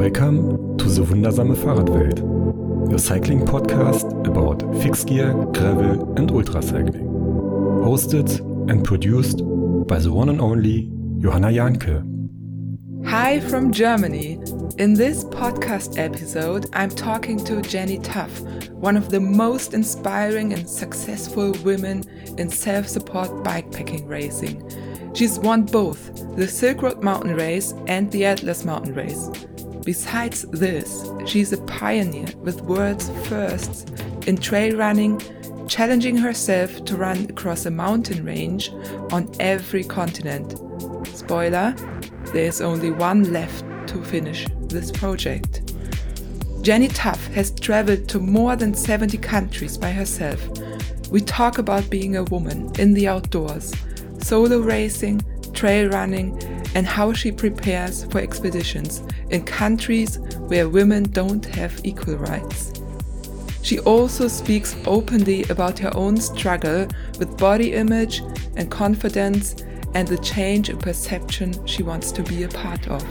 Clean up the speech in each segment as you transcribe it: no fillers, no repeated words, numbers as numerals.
Welcome to the Wundersame Fahrradwelt, your cycling podcast about fixed gear, gravel and ultracycling. Hosted and produced by the one and only Johanna Janke. Hi from Germany. In this podcast episode, I'm talking to Jenny Tough, one of the most inspiring and successful women in self-support bikepacking racing. She's won both the Silk Road Mountain Race and the Atlas Mountain Race. Besides this, she's a pioneer with world's firsts in trail running, challenging herself to run across a mountain range on every continent. Spoiler, there's only one left to finish this project. Jenny Tough has traveled to more than 70 countries by herself. We talk about being a woman in the outdoors, solo racing, trail running, and how she prepares for expeditions in countries where women don't have equal rights. She also speaks openly about her own struggle with body image and confidence and the change in perception she wants to be a part of.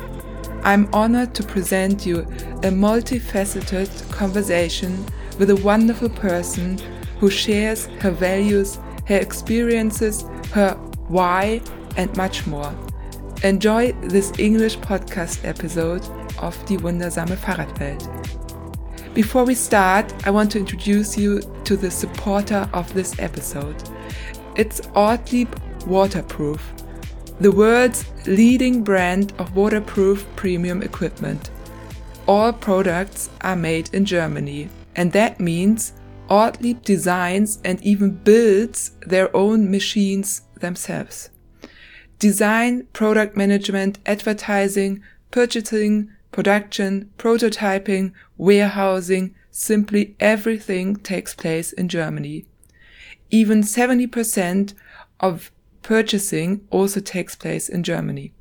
I'm honored to present you a multifaceted conversation with a wonderful person who shares her values, her experiences, her why, and much more. Enjoy this English podcast episode of Die Wundersame Fahrradwelt. Before we start, I want to introduce you to the supporter of this episode. It's Ortlieb Waterproof, the world's leading brand of waterproof premium equipment. All products are made in Germany, and that means Ortlieb designs and even builds their own machines themselves. Design, product management, advertising, purchasing, production, prototyping, warehousing, simply everything takes place in Germany. Even 70% of purchasing also takes place in Germany.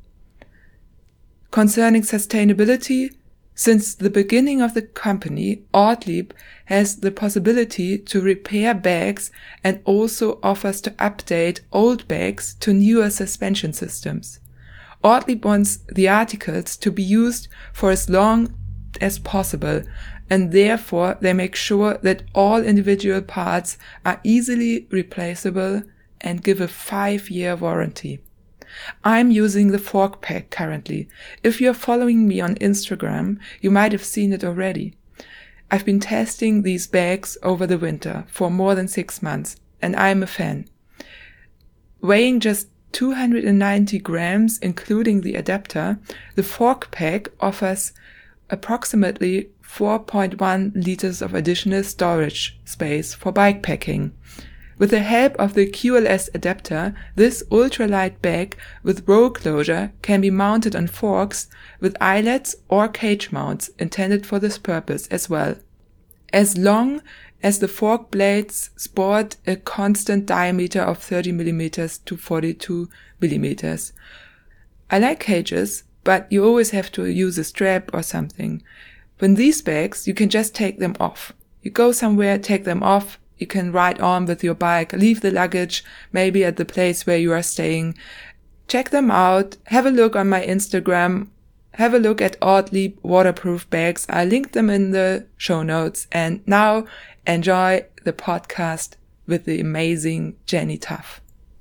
Concerning sustainability, since the beginning of the company, Ortlieb has the possibility to repair bags and also offers to update old bags to newer suspension systems. Ortlieb wants the articles to be used for as long as possible, and therefore they make sure that all individual parts are easily replaceable and give a 5-year warranty. I'm using the Fork Pack currently. If you're following me on Instagram, you might have seen it already. I've been testing these bags over the winter for more than 6 months, and I'm a fan. Weighing just 290 grams, including the adapter, the Fork Pack offers approximately 4.1 liters of additional storage space for bikepacking. With the help of the QLS adapter, this ultralight bag with roll closure can be mounted on forks with eyelets or cage mounts intended for this purpose as well, as long as the fork blades sport a constant diameter of 30 mm to 42 mm. I like cages, but you always have to use a strap or something. When these bags, you can just take them off. You go somewhere, take them off. You can ride on with your bike, leave the luggage, maybe at the place where you are staying. Check them out. Have a look on my Instagram. Have a look at Ortlieb waterproof bags. I linked them in the show notes. And now enjoy the podcast with the amazing Jenny Tough.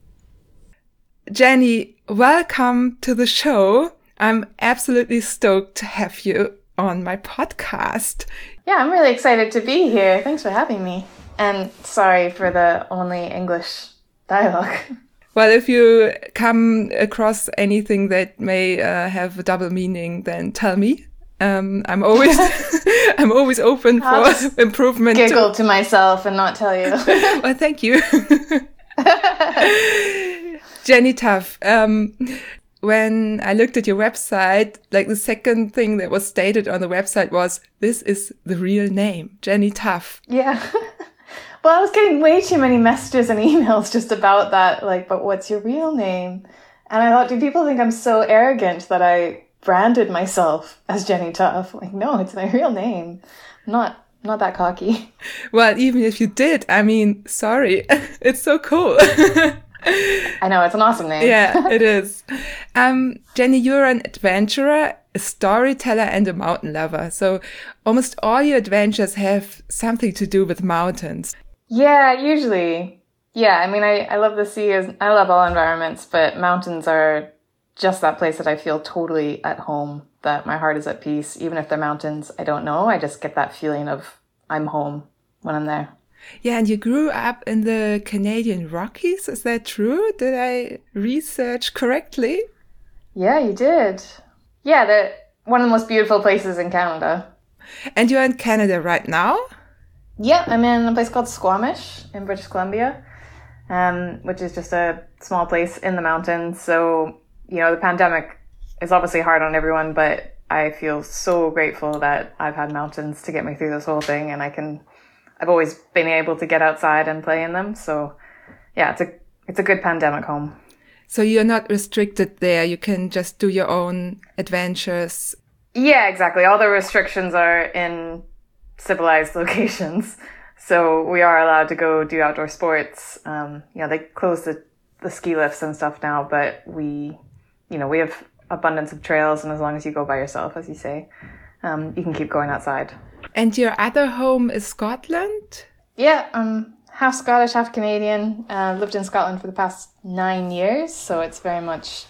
Jenny, welcome to the show. I'm absolutely stoked to have you on my podcast. Yeah, I'm really excited to be here. Thanks for having me. And sorry for the only English dialogue. Well, if you come across anything that may have a double meaning, then tell me. I'm always I'm always open for improvement. Giggle to myself and not tell you. Well, thank you. Jenny Tough. When I looked at your website, like the second thing that was stated on the website was, this is the real name, Jenny Tough. Yeah. Well, I was getting way too many messages and emails just about that, like, but what's your real name? And I thought, do people think I'm so arrogant that I branded myself as Jenny Tough? Like, no, it's my real name. I'm not that cocky. Well, even if you did, I mean, sorry. It's so cool. I know, it's an awesome name. Yeah, it is. Jenny, you're an adventurer a storyteller and a mountain lover. So almost all your adventures have something to do with mountains. Yeah, usually. Yeah, I mean, I love the sea. I love all environments, but mountains are just that place that I feel totally at home, that my heart is at peace. Even if they're mountains, I don't know. I just get that feeling of I'm home when I'm there. Yeah, and you grew up in the Canadian Rockies. Is that true? Did I research correctly? Yeah, you did. Yeah, one of the most beautiful places in Canada. And you're in Canada right now? Yeah, I'm in a place called Squamish in British Columbia, which is just a small place in the mountains. So, the pandemic is obviously hard on everyone, but I feel so grateful that I've had mountains to get me through this whole thing, and I've always been able to get outside and play in them. So yeah, it's a good pandemic home. So you're not restricted there. You can just do your own adventures. Yeah, exactly. All the restrictions are in civilized locations. So we are allowed to go do outdoor sports. They closed the ski lifts and stuff now, but we have abundance of trails. And as long as you go by yourself, as you say, you can keep going outside. And your other home is Scotland? Yeah, I'm half Scottish, half Canadian. Lived in Scotland for the past 9 years, so it's very much,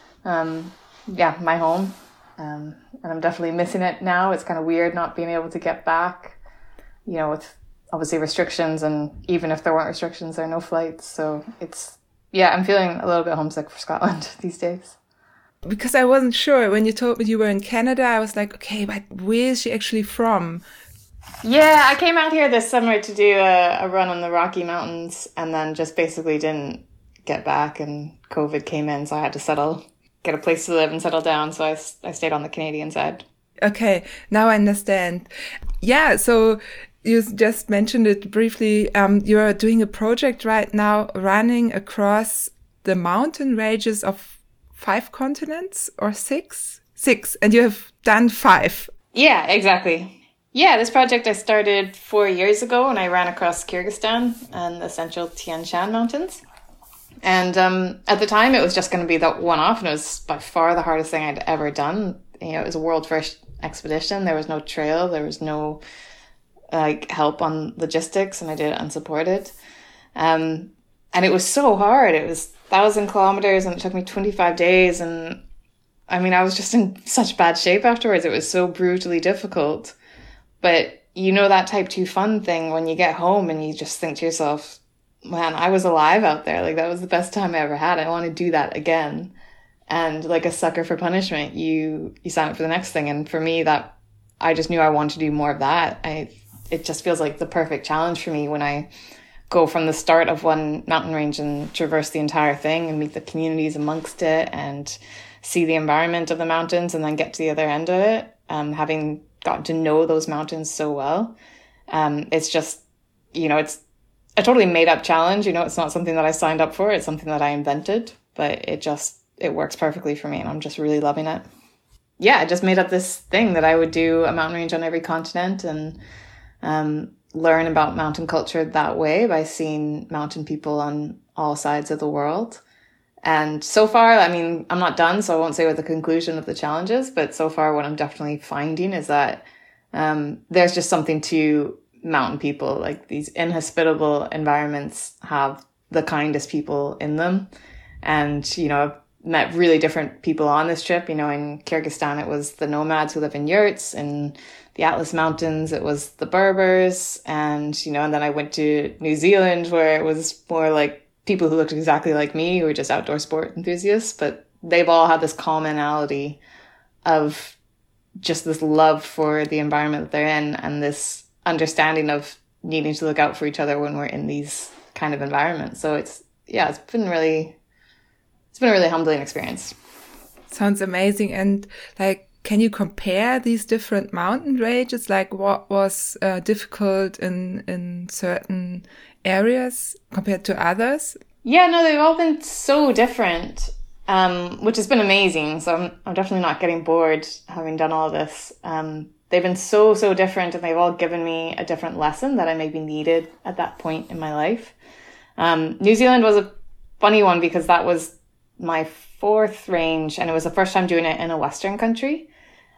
my home. And I'm definitely missing it now. It's kind of weird not being able to get back, with obviously restrictions, and even if there weren't restrictions, there are no flights. So I'm feeling a little bit homesick for Scotland these days. Because I wasn't sure. When you told me you were in Canada, I was like, okay, but where is she actually from? Yeah, I came out here this summer to do a run on the Rocky Mountains, and then just basically didn't get back, and COVID came in, so I had to get a place to live and settle down. So I stayed on the Canadian side. Okay, now I understand. Yeah, so you just mentioned it briefly. You're doing a project right now running across the mountain ranges of 5 continents or 6? 6, and you have done 5. Yeah, exactly. Yeah, this project I started 4 years ago, and I ran across Kyrgyzstan and the central Tian Shan Mountains. And at the time, it was just going to be that one-off, and it was by far the hardest thing I'd ever done. It was a world first expedition. There was no trail. There was no help on logistics, and I did it unsupported. And it was so hard. It was 1,000 kilometers, and it took me 25 days. And I mean, I was just in such bad shape afterwards. It was so brutally difficult. But that type 2 fun thing when you get home and you just think to yourself, man, I was alive out there. Like, that was the best time I ever had. I want to do that again. And like a sucker for punishment, you sign up for the next thing. And for me, that I just knew I wanted to do more of that. It just feels like the perfect challenge for me when I go from the start of one mountain range and traverse the entire thing and meet the communities amongst it and see the environment of the mountains, and then get to the other end of it, having gotten to know those mountains so well. It's just, it's a totally made up challenge. It's not something that I signed up for. It's something that I invented, but it works perfectly for me, and I'm just really loving it. Yeah, I just made up this thing that I would do a mountain range on every continent, and learn about mountain culture that way by seeing mountain people on all sides of the world. And so far, I mean, I'm not done, so I won't say what the conclusion of the challenge is, but so far what I'm definitely finding is that there's just something to mountain people. Like, these inhospitable environments have the kindest people in them. And, I've met really different people on this trip. In Kyrgyzstan, it was the nomads who live in yurts. In the Atlas Mountains, it was the Berbers. And then I went to New Zealand, where it was more like people who looked exactly like me, who were just outdoor sport enthusiasts. But they've all had this commonality of just this love for the environment that they're in, and this understanding of needing to look out for each other when we're in these kind of environments. So it's been a really humbling experience. Sounds amazing. And can you compare these different mountain ranges? Like, what was difficult in certain areas compared to others? Yeah, no, they've all been so different, which has been amazing. So I'm definitely not getting bored having done all this. They've been so, so different, and they've all given me a different lesson that I maybe needed at that point in my life. New Zealand was a funny one because that was my 4th range, and it was the first time doing it in a Western country.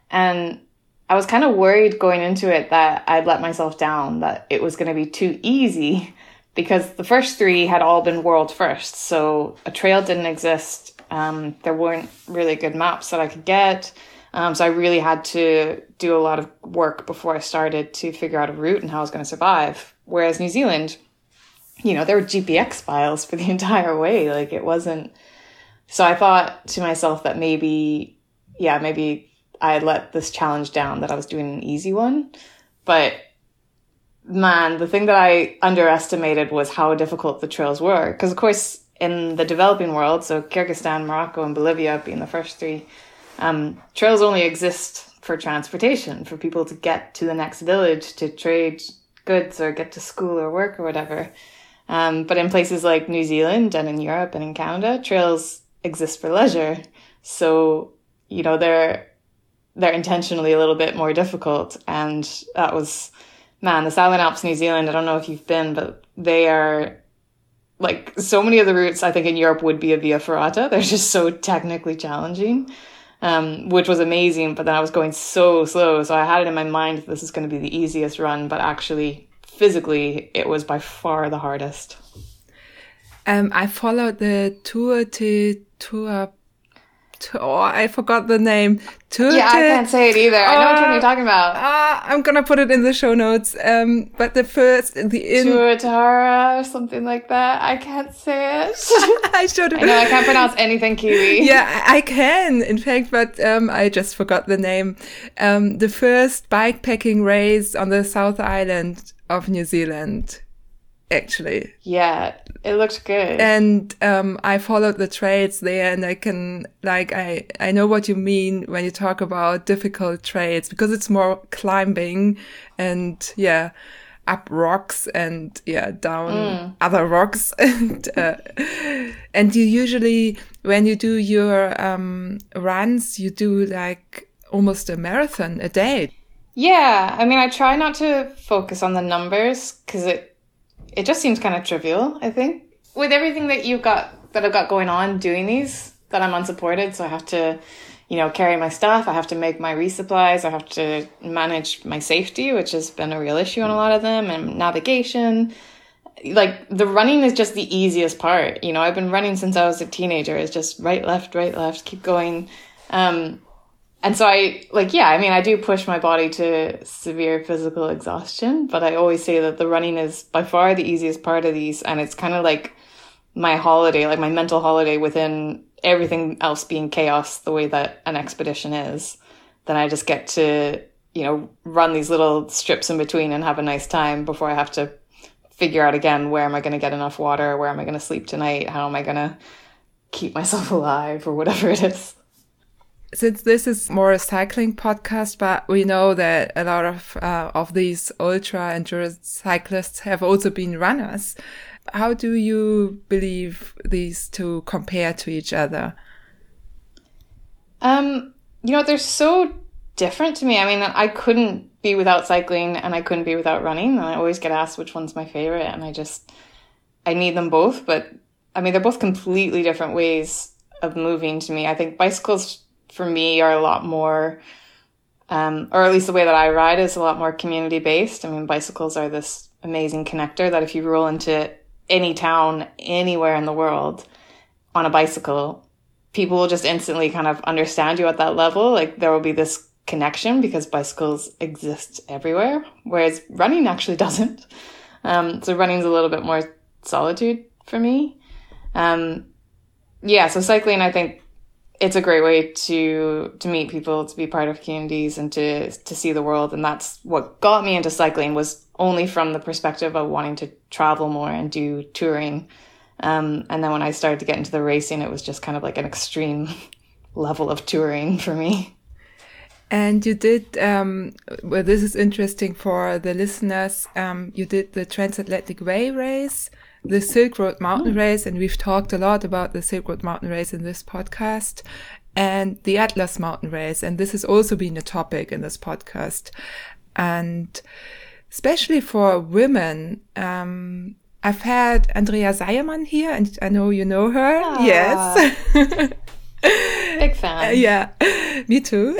And I was kind of worried going into it that I'd let myself down, that it was going to be too easy, because the first 3 had all been world first. So a trail didn't exist. There weren't really good maps that I could get. So I really had to do a lot of work before I started to figure out a route and how I was going to survive. Whereas New Zealand, there were GPX files for the entire way. Like, it wasn't. So I thought to myself that maybe I had let this challenge down, that I was doing an easy one. But man, the thing that I underestimated was how difficult the trails were. Because, of course, in the developing world, so Kyrgyzstan, Morocco, and Bolivia being the first 3, trails only exist for transportation, for people to get to the next village to trade goods or get to school or work or whatever. But in places like New Zealand and in Europe and in Canada, trails exist for leisure. So, they're intentionally a little bit more difficult. And that was, the Southern Alps, New Zealand, I don't know if you've been, but they are, like, so many of the routes I think in Europe would be a Via Ferrata. They're just so technically challenging, which was amazing. But then I was going so slow. So I had it in my mind that this is going to be the easiest run, but actually physically it was by far the hardest. I followed the Tour I forgot the name. I can't say it either. I know what you're talking about. I'm gonna put it in the show notes. But Tuatara or something like that. I can't say it. I know I can't pronounce anything Kiwi. Yeah, I can, in fact, but I just forgot the name. The first bikepacking race on the South Island of New Zealand, actually. Yeah, it looked good. And I followed the trails there, and I can, I know what you mean when you talk about difficult trails, because it's more climbing and, up rocks and, down other rocks. And you usually, when you do your runs, you do almost a marathon a day. Yeah, I mean, I try not to focus on the numbers, because it just seems kind of trivial, I think. With everything that I've got going on doing these, that I'm unsupported, so I have to, carry my stuff, I have to make my resupplies, I have to manage my safety, which has been a real issue on a lot of them, and navigation. Like, the running is just the easiest part. I've been running since I was a teenager. It's just right, left, keep going. And so I do push my body to severe physical exhaustion, but I always say that the running is by far the easiest part of these. And it's kind of like my holiday, like my mental holiday within everything else being chaos, the way that an expedition is. Then I just get to, run these little strips in between and have a nice time before I have to figure out again, where am I going to get enough water? Where am I going to sleep tonight? How am I going to keep myself alive, or whatever it is? Since this is more a cycling podcast, but we know that a lot of these ultra endurance cyclists have also been runners. How do you believe these two compare to each other? They're so different to me. I mean, I couldn't be without cycling and I couldn't be without running. And I always get asked which one's my favorite, and I need them both. But I mean, they're both completely different ways of moving to me. I think bicycles for me are a lot more, or at least the way that I ride is a lot more community based. I mean, bicycles are this amazing connector that if you roll into any town, anywhere in the world on a bicycle, people will just instantly kind of understand you at that level. Like, there will be this connection because bicycles exist everywhere, whereas running actually doesn't. So running's a little bit more solitude for me. So cycling, I think, it's a great way to meet people, to be part of communities, and to see the world. And that's what got me into cycling, was only from the perspective of wanting to travel more and do touring. And then when I started to get into the racing, it was just kind of like an extreme level of touring for me. And you did, well, this is interesting for the listeners, you did the Transatlantic Way race, the Silk Road Mountain Race, and we've talked a lot about the Silk Road Mountain Race in this podcast, and the Atlas Mountain Race. And this has also been a topic in this podcast. And especially for women, I've had Andrea Seiermann here, and I know you know her. Yes. Big fan. Yeah, me too.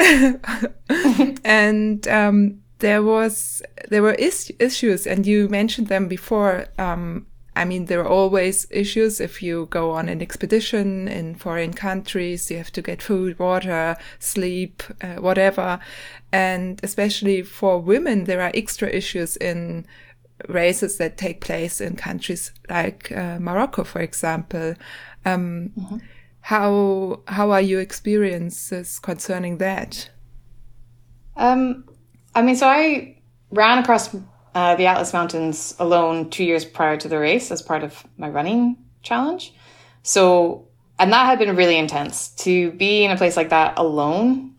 And there were issues, and you mentioned them before. I mean, there are always issues if you go on an expedition in foreign countries. You have to get food, water, sleep, whatever. And especially for women, there are extra issues in races that take place in countries like Morocco, for example. How are your experiences concerning that? I mean, so I ran across the Atlas Mountains alone 2 years prior to the race as part of my running challenge. So, and that had been really intense. To be in a place like that alone,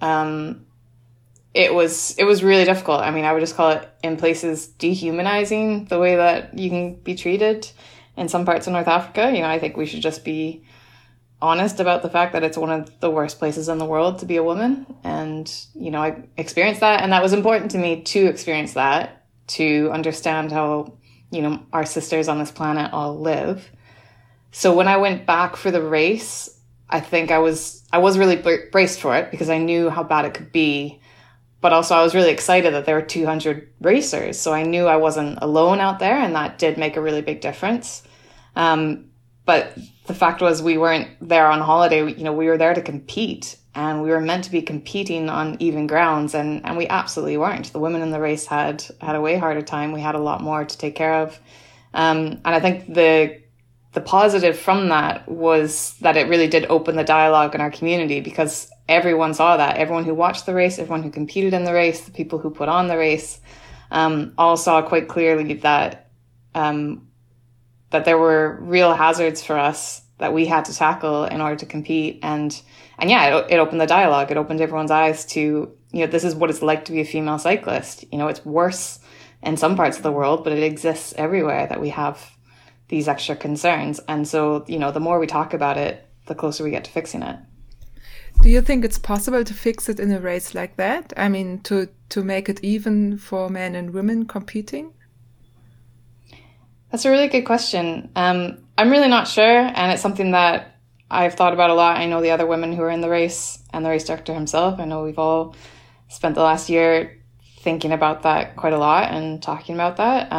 it was really difficult. I mean, I would just call it in places dehumanizing, the way that you can be treated in some parts of North Africa. You know, I think we should just be honest about the fact that it's one of the worst places in the world to be a woman. And, you know, I experienced that, and that was important to me to experience that, to understand how, you know, our sisters on this planet all live. So when I went back for the race, I think I was really braced for it because I knew how bad it could be. But also I was really excited that there were 200 racers. So I knew I wasn't alone out there, and that did make a really big difference. But the fact was we weren't there on holiday. You know, we were there to compete, and we were meant to be competing on even grounds, and we absolutely weren't. The women in the race had a way harder time. We had a lot more to take care of. And I think the positive from that was that it really did open the dialogue in our community, because everyone saw that. Everyone who watched the race, everyone who competed in the race, the people who put on the race, all saw quite clearly that that there were real hazards for us that we had to tackle in order to compete. And yeah, it opened the dialogue. It opened everyone's eyes to, you know, this is what it's like to be a female cyclist. You know, it's worse in some parts of the world, but it exists everywhere that we have these extra concerns. And so, you know, the more we talk about it, the closer we get to fixing it. Do you think it's possible to fix it in a race like that? I mean, to make it even for men and women competing? That's a really good question. I'm really not sure, and it's something that I've thought about a lot. I know the other women who are in the race and the race director himself. I know we've all spent the last year thinking about that quite a lot and talking about that.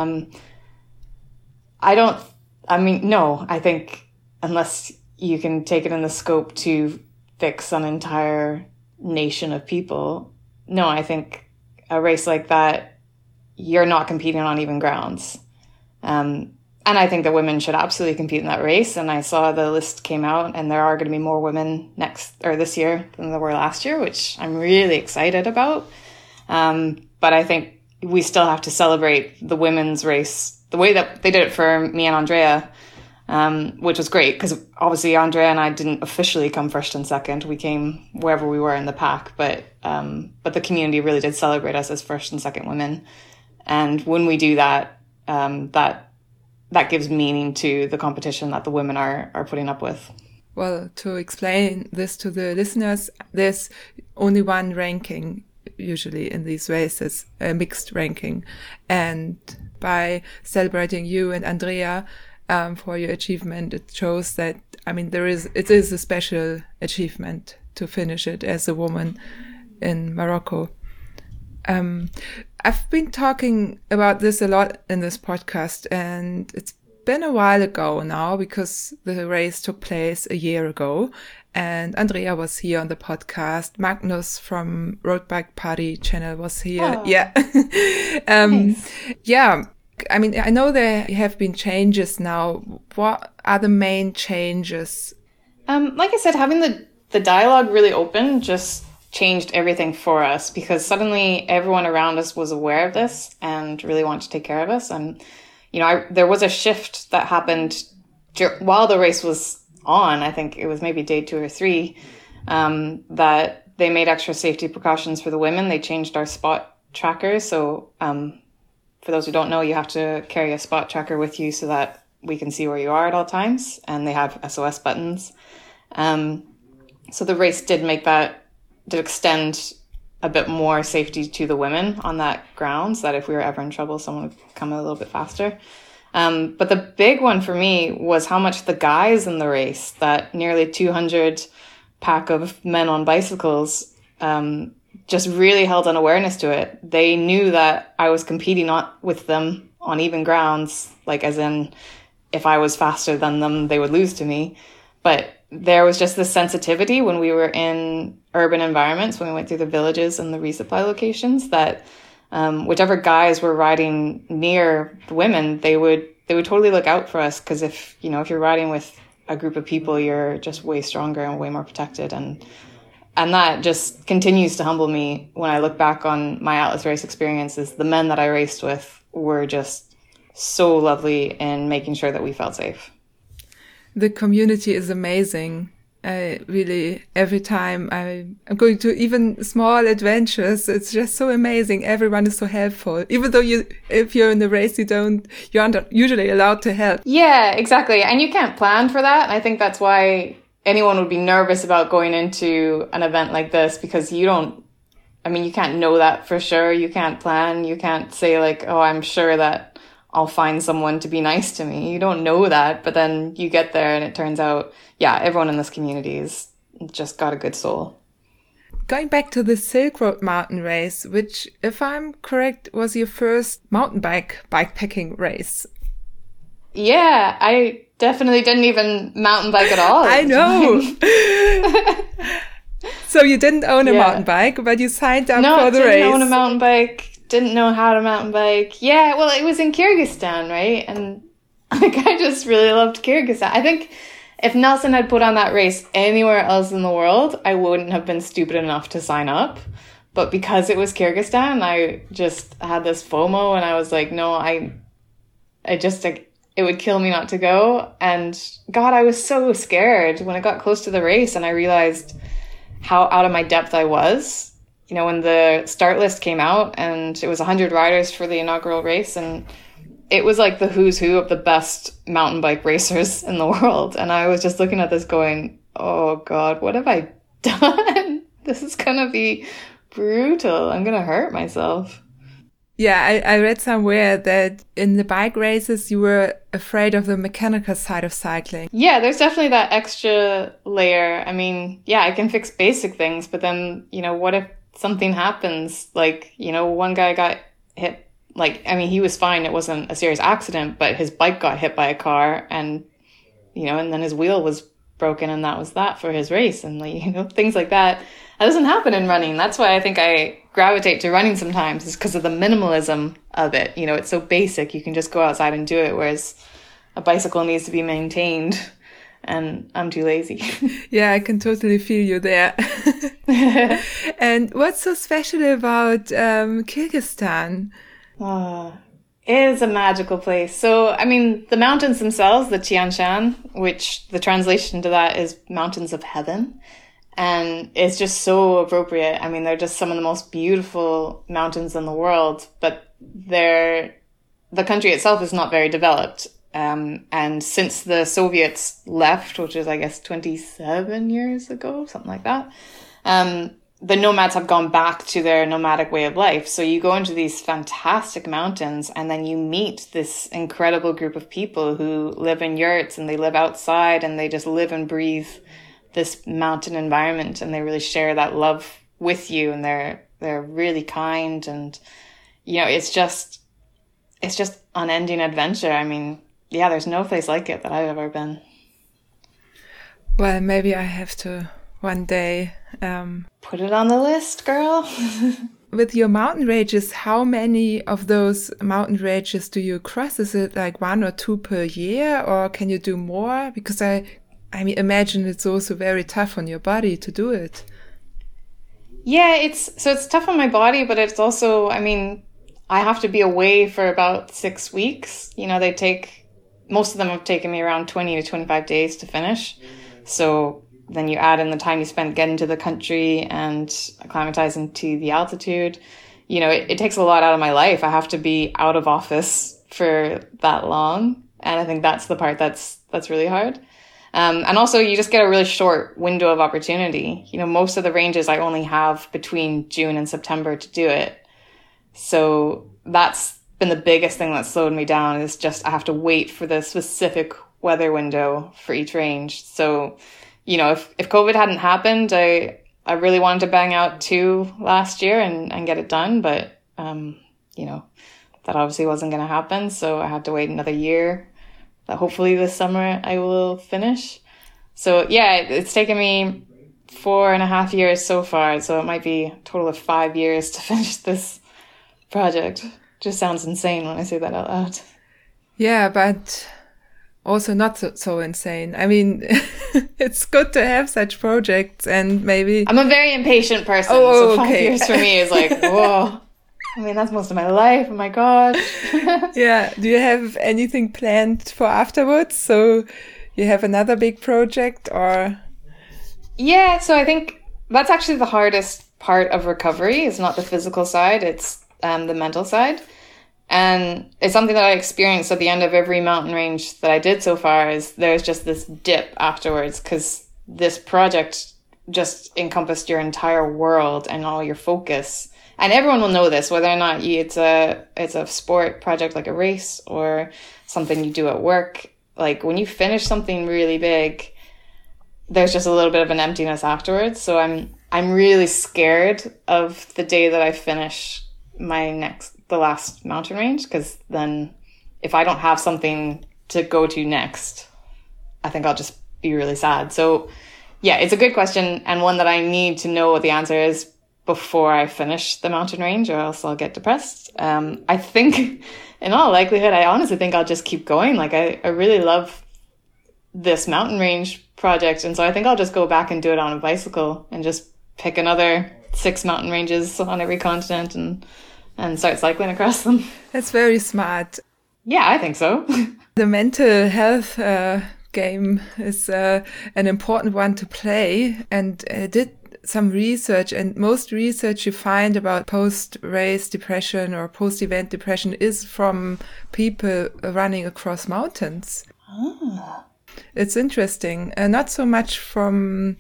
I think unless you can take it in the scope to fix an entire nation of people, no, I think a race like that, you're not competing on even grounds. And I think that women should absolutely compete in that race. And I saw the list came out, and there are going to be more women this year than there were last year, which I'm really excited about. But I think we still have to celebrate the women's race the way that they did it for me and Andrea, which was great because obviously Andrea and I didn't officially come first and second. We came wherever we were in the pack, but the community really did celebrate us as first and second women. And when we do that, that gives meaning to the competition that the women are putting up with. Well, to explain this to the listeners, there's only one ranking usually in these races, a mixed ranking. And by celebrating you and Andrea for your achievement, it shows that, I mean, it is a special achievement to finish it as a woman in Morocco. I've been talking about this a lot in this podcast, and it's been a while ago now because the race took place a year ago, and Andrea was here on the podcast. Magnus from Road Bike Party channel was here. Oh, yeah. nice. Yeah. I mean, I know there have been changes now. What are the main changes? Like I said, having the dialogue really open just changed everything for us, because suddenly everyone around us was aware of this and really wanted to take care of us. And, you know, there was a shift that happened while the race was on. I think it was maybe day 2 or 3, that they made extra safety precautions for the women. They changed our spot trackers. So, for those who don't know, you have to carry a spot tracker with you so that we can see where you are at all times. And they have SOS buttons. So the race did extend a bit more safety to the women on that grounds, that if we were ever in trouble, someone would come a little bit faster. But the big one for me was how much the guys in the race, that nearly 200 pack of men on bicycles just really held an awareness to it. They knew that I was competing not with them on even grounds, like as in if I was faster than them, they would lose to me. But there was just this sensitivity when we were in urban environments, when we went through the villages and the resupply locations, that whichever guys were riding near the women, they would totally look out for us. Because if you're riding with a group of people, you're just way stronger and way more protected. And that just continues to humble me when I look back on my Atlas race experiences. The men that I raced with were just so lovely in making sure that we felt safe. The community is amazing. Really, every time I'm going to even small adventures, it's just so amazing. Everyone is so helpful. Even though if you're in the race, you aren't usually allowed to help. Yeah, exactly. And you can't plan for that. I think that's why anyone would be nervous about going into an event like this, because you can't know that for sure. You can't plan. You can't say like, oh, I'm sure that I'll find someone to be nice to me. You don't know that, but then you get there and it turns out, yeah, everyone in this community is just got a good soul. Going back to the Silk Road mountain race, which, if I'm correct, was your first mountain bikepacking race. Yeah, I definitely didn't even mountain bike at all. I know. So you didn't own a mountain bike, but you signed up for the race. No, didn't own a mountain bike. Didn't know how to mountain bike. Yeah, well, it was in Kyrgyzstan, right? And I just really loved Kyrgyzstan. I think if Nelson had put on that race anywhere else in the world, I wouldn't have been stupid enough to sign up. But because it was Kyrgyzstan, I just had this FOMO and I was like, no, it would kill me not to go. And God, I was so scared when I got close to the race and I realized how out of my depth I was. When the start list came out and it was 100 riders for the inaugural race, and it was like the who's who of the best mountain bike racers in the world. And I was just looking at this going, oh God, what have I done? This is going to be brutal. I'm going to hurt myself. Yeah, I read somewhere that in the bike races, you were afraid of the mechanical side of cycling. Yeah, there's definitely that extra layer. I mean, yeah, I can fix basic things, but then, what if something happens? Like, one guy got hit, he was fine. It wasn't a serious accident, but his bike got hit by a car and, and then his wheel was broken and that was that for his race. And things like that. That doesn't happen in running. That's why I think I gravitate to running sometimes, is because of the minimalism of it. It's so basic. You can just go outside and do it. Whereas a bicycle needs to be maintained and I'm too lazy. Yeah, I can totally feel you there. And what's so special about Kyrgyzstan? Oh, it is a magical place. So, the mountains themselves, the Tian Shan, which the translation to that is mountains of heaven. And it's just so appropriate. They're just some of the most beautiful mountains in the world, but the country itself is not very developed. And since the Soviets left, which is, I guess, 27 years ago, something like that, the nomads have gone back to their nomadic way of life. So you go into these fantastic mountains and then you meet this incredible group of people who live in yurts and they live outside and they just live and breathe this mountain environment, and they really share that love with you, and they're really kind, and it's just unending adventure. Yeah, there's no place like it that I've ever been. Well, maybe I have to one day put it on the list, girl. With your mountain ranges, how many of those mountain ranges do you cross? Is it like 1 or 2 per year, or can you do more? Because I imagine it's also very tough on your body to do it. Yeah, it's tough on my body, but it's also, I have to be away for about 6 weeks. Most of them have taken me around 20 to 25 days to finish. So then you add in the time you spent getting to the country and acclimatizing to the altitude. It takes a lot out of my life. I have to be out of office for that long. And I think that's the part that's really hard. And also you just get a really short window of opportunity. Most of the ranges I only have between June and September to do it. So that's been the biggest thing that slowed me down, is just I have to wait for the specific weather window for each range. So, you know, if COVID hadn't happened, I really wanted to bang out 2 last year and get it done. But, you know, that obviously wasn't going to happen. So I had to wait another year. But hopefully this summer I will finish. So yeah, it's taken me 4.5 years so far. So it might be a total of 5 years to finish this project. Just sounds insane when I say that out loud. Yeah, but also not so insane. I mean, it's good to have such projects, and maybe... I'm a very impatient person, so 5 years for me is like, whoa. I mean, that's most of my life. Oh my gosh. Yeah. Do you have anything planned for afterwards? So you have another big project, or... Yeah, so I think that's actually the hardest part of recovery. It's not the physical side, it's the mental side. And it's something that I experienced at the end of every mountain range that I did so far, is there's just this dip afterwards, because this project just encompassed your entire world and all your focus. And everyone will know this, whether or not it's a sport project like a race or something you do at work. Like when you finish something really big, there's just a little bit of an emptiness afterwards. So I'm really scared of the day that I finish the last mountain range, because then if I don't have something to go to next, I think I'll just be really sad. So yeah, it's a good question, and one that I need to know what the answer is before I finish the mountain range, or else I'll get depressed. I think in all likelihood, I honestly think I'll just keep going. Like I really love this mountain range project, and so I think I'll just go back and do it on a bicycle and just pick another 6 mountain ranges on every continent and start cycling across them. That's very smart. Yeah, I think so. The mental health game is an important one to play, and I did some research, and most research you find about post-race depression or post-event depression is from people running across mountains. Ah. It's interesting. Not so much from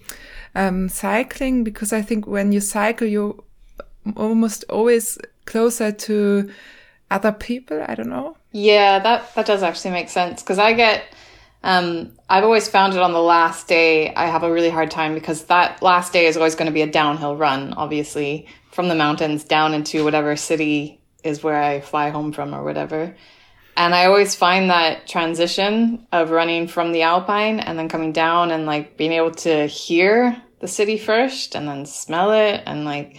cycling, because I think when you cycle, you're almost always closer to other people. I don't know. Yeah, that does actually make sense, because I get... I've always found it on the last day, I have a really hard time, because that last day is always going to be a downhill run, obviously, from the mountains down into whatever city is where I fly home from or whatever. And I always find that transition of running from the Alpine and then coming down and like being able to hear the city first and then smell it, and like,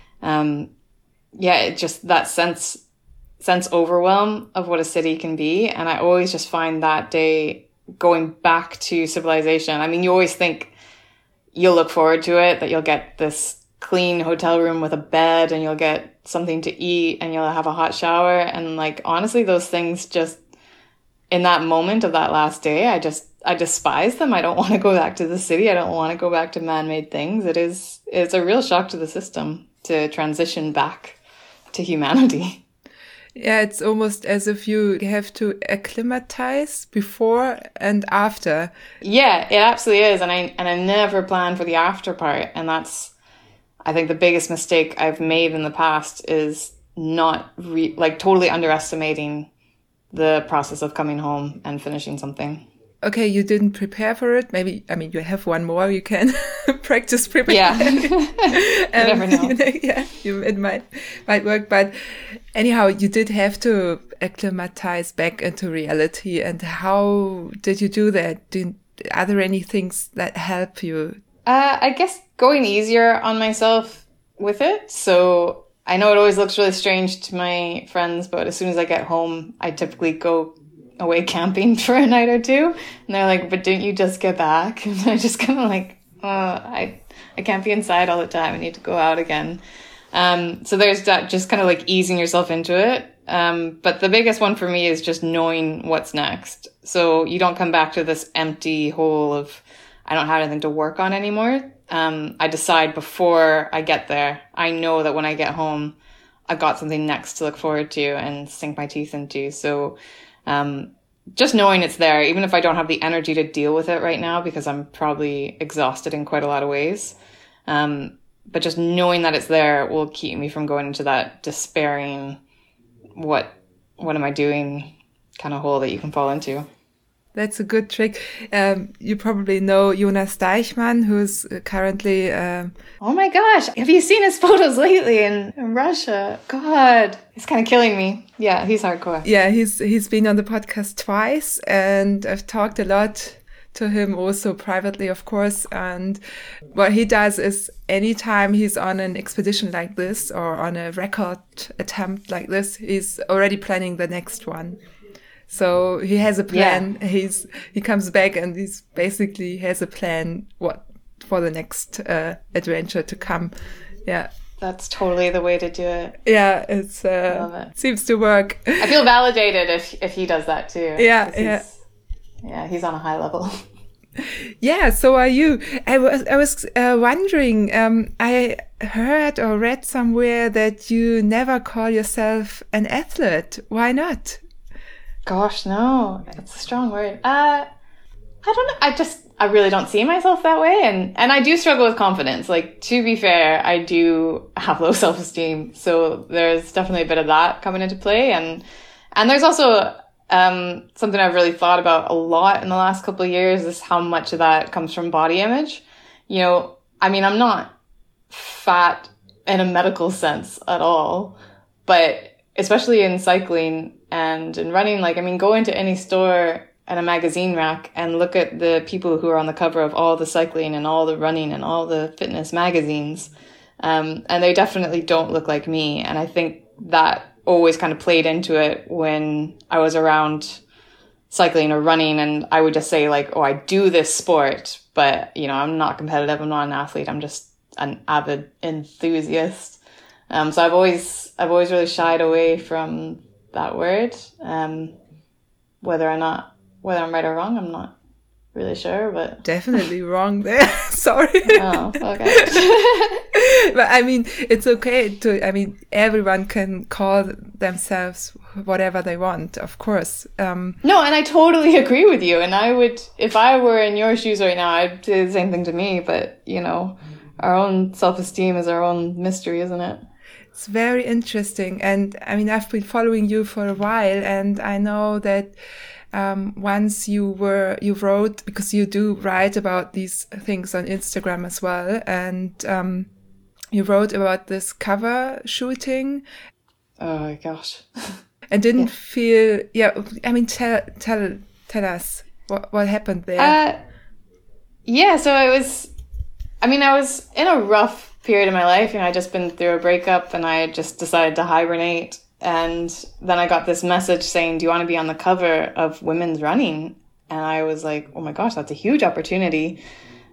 it just that sense overwhelm of what a city can be. And I always just find that day going back to civilization. I mean, you always think you'll look forward to it, that you'll get this clean hotel room with a bed and you'll get something to eat and you'll have a hot shower. And like, honestly, those things just in that moment of that last day, I despise them. I don't want to go back to the city. I don't want to go back to man-made things. It's a real shock to the system to transition back to humanity. Yeah, it's almost as if you have to acclimatize before and after. Yeah, it absolutely is. And I never plan for the after part. And that's, I think, the biggest mistake I've made in the past is not totally underestimating the process of coming home and finishing something. Okay, you didn't prepare for it. Maybe, I mean, you have one more. You can practice preparing. Yeah, you never know. Yeah, it might work. But anyhow, you did have to acclimatize back into reality. And how did you do that? Are there any things that help you? I guess going easier on myself with it. So I know it always looks really strange to my friends, but as soon as I get home, I typically go away camping for a night or two, and they're like, but didn't you just get back? And I just kind of like, I can't be inside all the time. I need to go out again. So there's that, just kind of like easing yourself into it. But the biggest one for me is just knowing what's next. So you don't come back to this empty hole of, I don't have anything to work on anymore. I decide before I get there. I know that when I get home, I've got something next to look forward to and sink my teeth into. So just knowing it's there, even if I don't have the energy to deal with it right now, because I'm probably exhausted in quite a lot of ways. But just knowing that it's there will keep me from going into that despairing, what am I doing kind of hole that you can fall into. That's a good trick. You probably know Jonas Deichmann, who's currently... Oh my gosh, have you seen his photos lately in Russia? God, it's kind of killing me. Yeah, he's hardcore. Yeah, he's been on the podcast twice, and I've talked a lot to him also privately, of course. And what he does is anytime he's on an expedition like this or on a record attempt like this, he's already planning the next one. So he has a plan. Yeah. He comes back and he's basically has a plan what for the next adventure to come. Yeah. That's totally the way to do it. Yeah, I love it. Seems to work. I feel validated if he does that too. Yeah. Yeah, he's on a high level. Yeah, so are you. I was wondering, I heard or read somewhere that you never call yourself an athlete. Why not? Gosh, no. It's a strong word. I don't know. I really don't see myself that way. And I do struggle with confidence. Like, to be fair, I do have low self-esteem. So there's definitely a bit of that coming into play. And there's also something I've really thought about a lot in the last couple of years is how much of that comes from body image. You know, I mean, I'm not fat in a medical sense at all, but especially in cycling and in running, like, I mean, go into any store and a magazine rack and look at the people who are on the cover of all the cycling and all the running and all the fitness magazines. And they definitely don't look like me. And I think that always kind of played into it when I was around cycling or running, and I would just say like, oh, I do this sport, but you know, I'm not competitive. I'm not an athlete. I'm just an avid enthusiast. So I've always really shied away from that word. Whether I'm right or wrong, I'm not really sure, but definitely wrong there. Sorry. Oh, okay. But I mean, it's okay everyone can call themselves whatever they want, of course. No, and I totally agree with you. And I would, if I were in your shoes right now, I'd do the same thing to me. But, you know, our own self-esteem is our own mystery, isn't it? It's very interesting. And I mean, I've been following you for a while, and I know that once you wrote, because you do write about these things on Instagram as well, and you wrote about this cover shooting. Oh my gosh. And didn't feel, I mean, tell us what happened there. So I was in a rough period of my life. You know, I'd just been through a breakup and I just decided to hibernate. And then I got this message saying, do you want to be on the cover of Women's Running? And I was like, oh my gosh, that's a huge opportunity.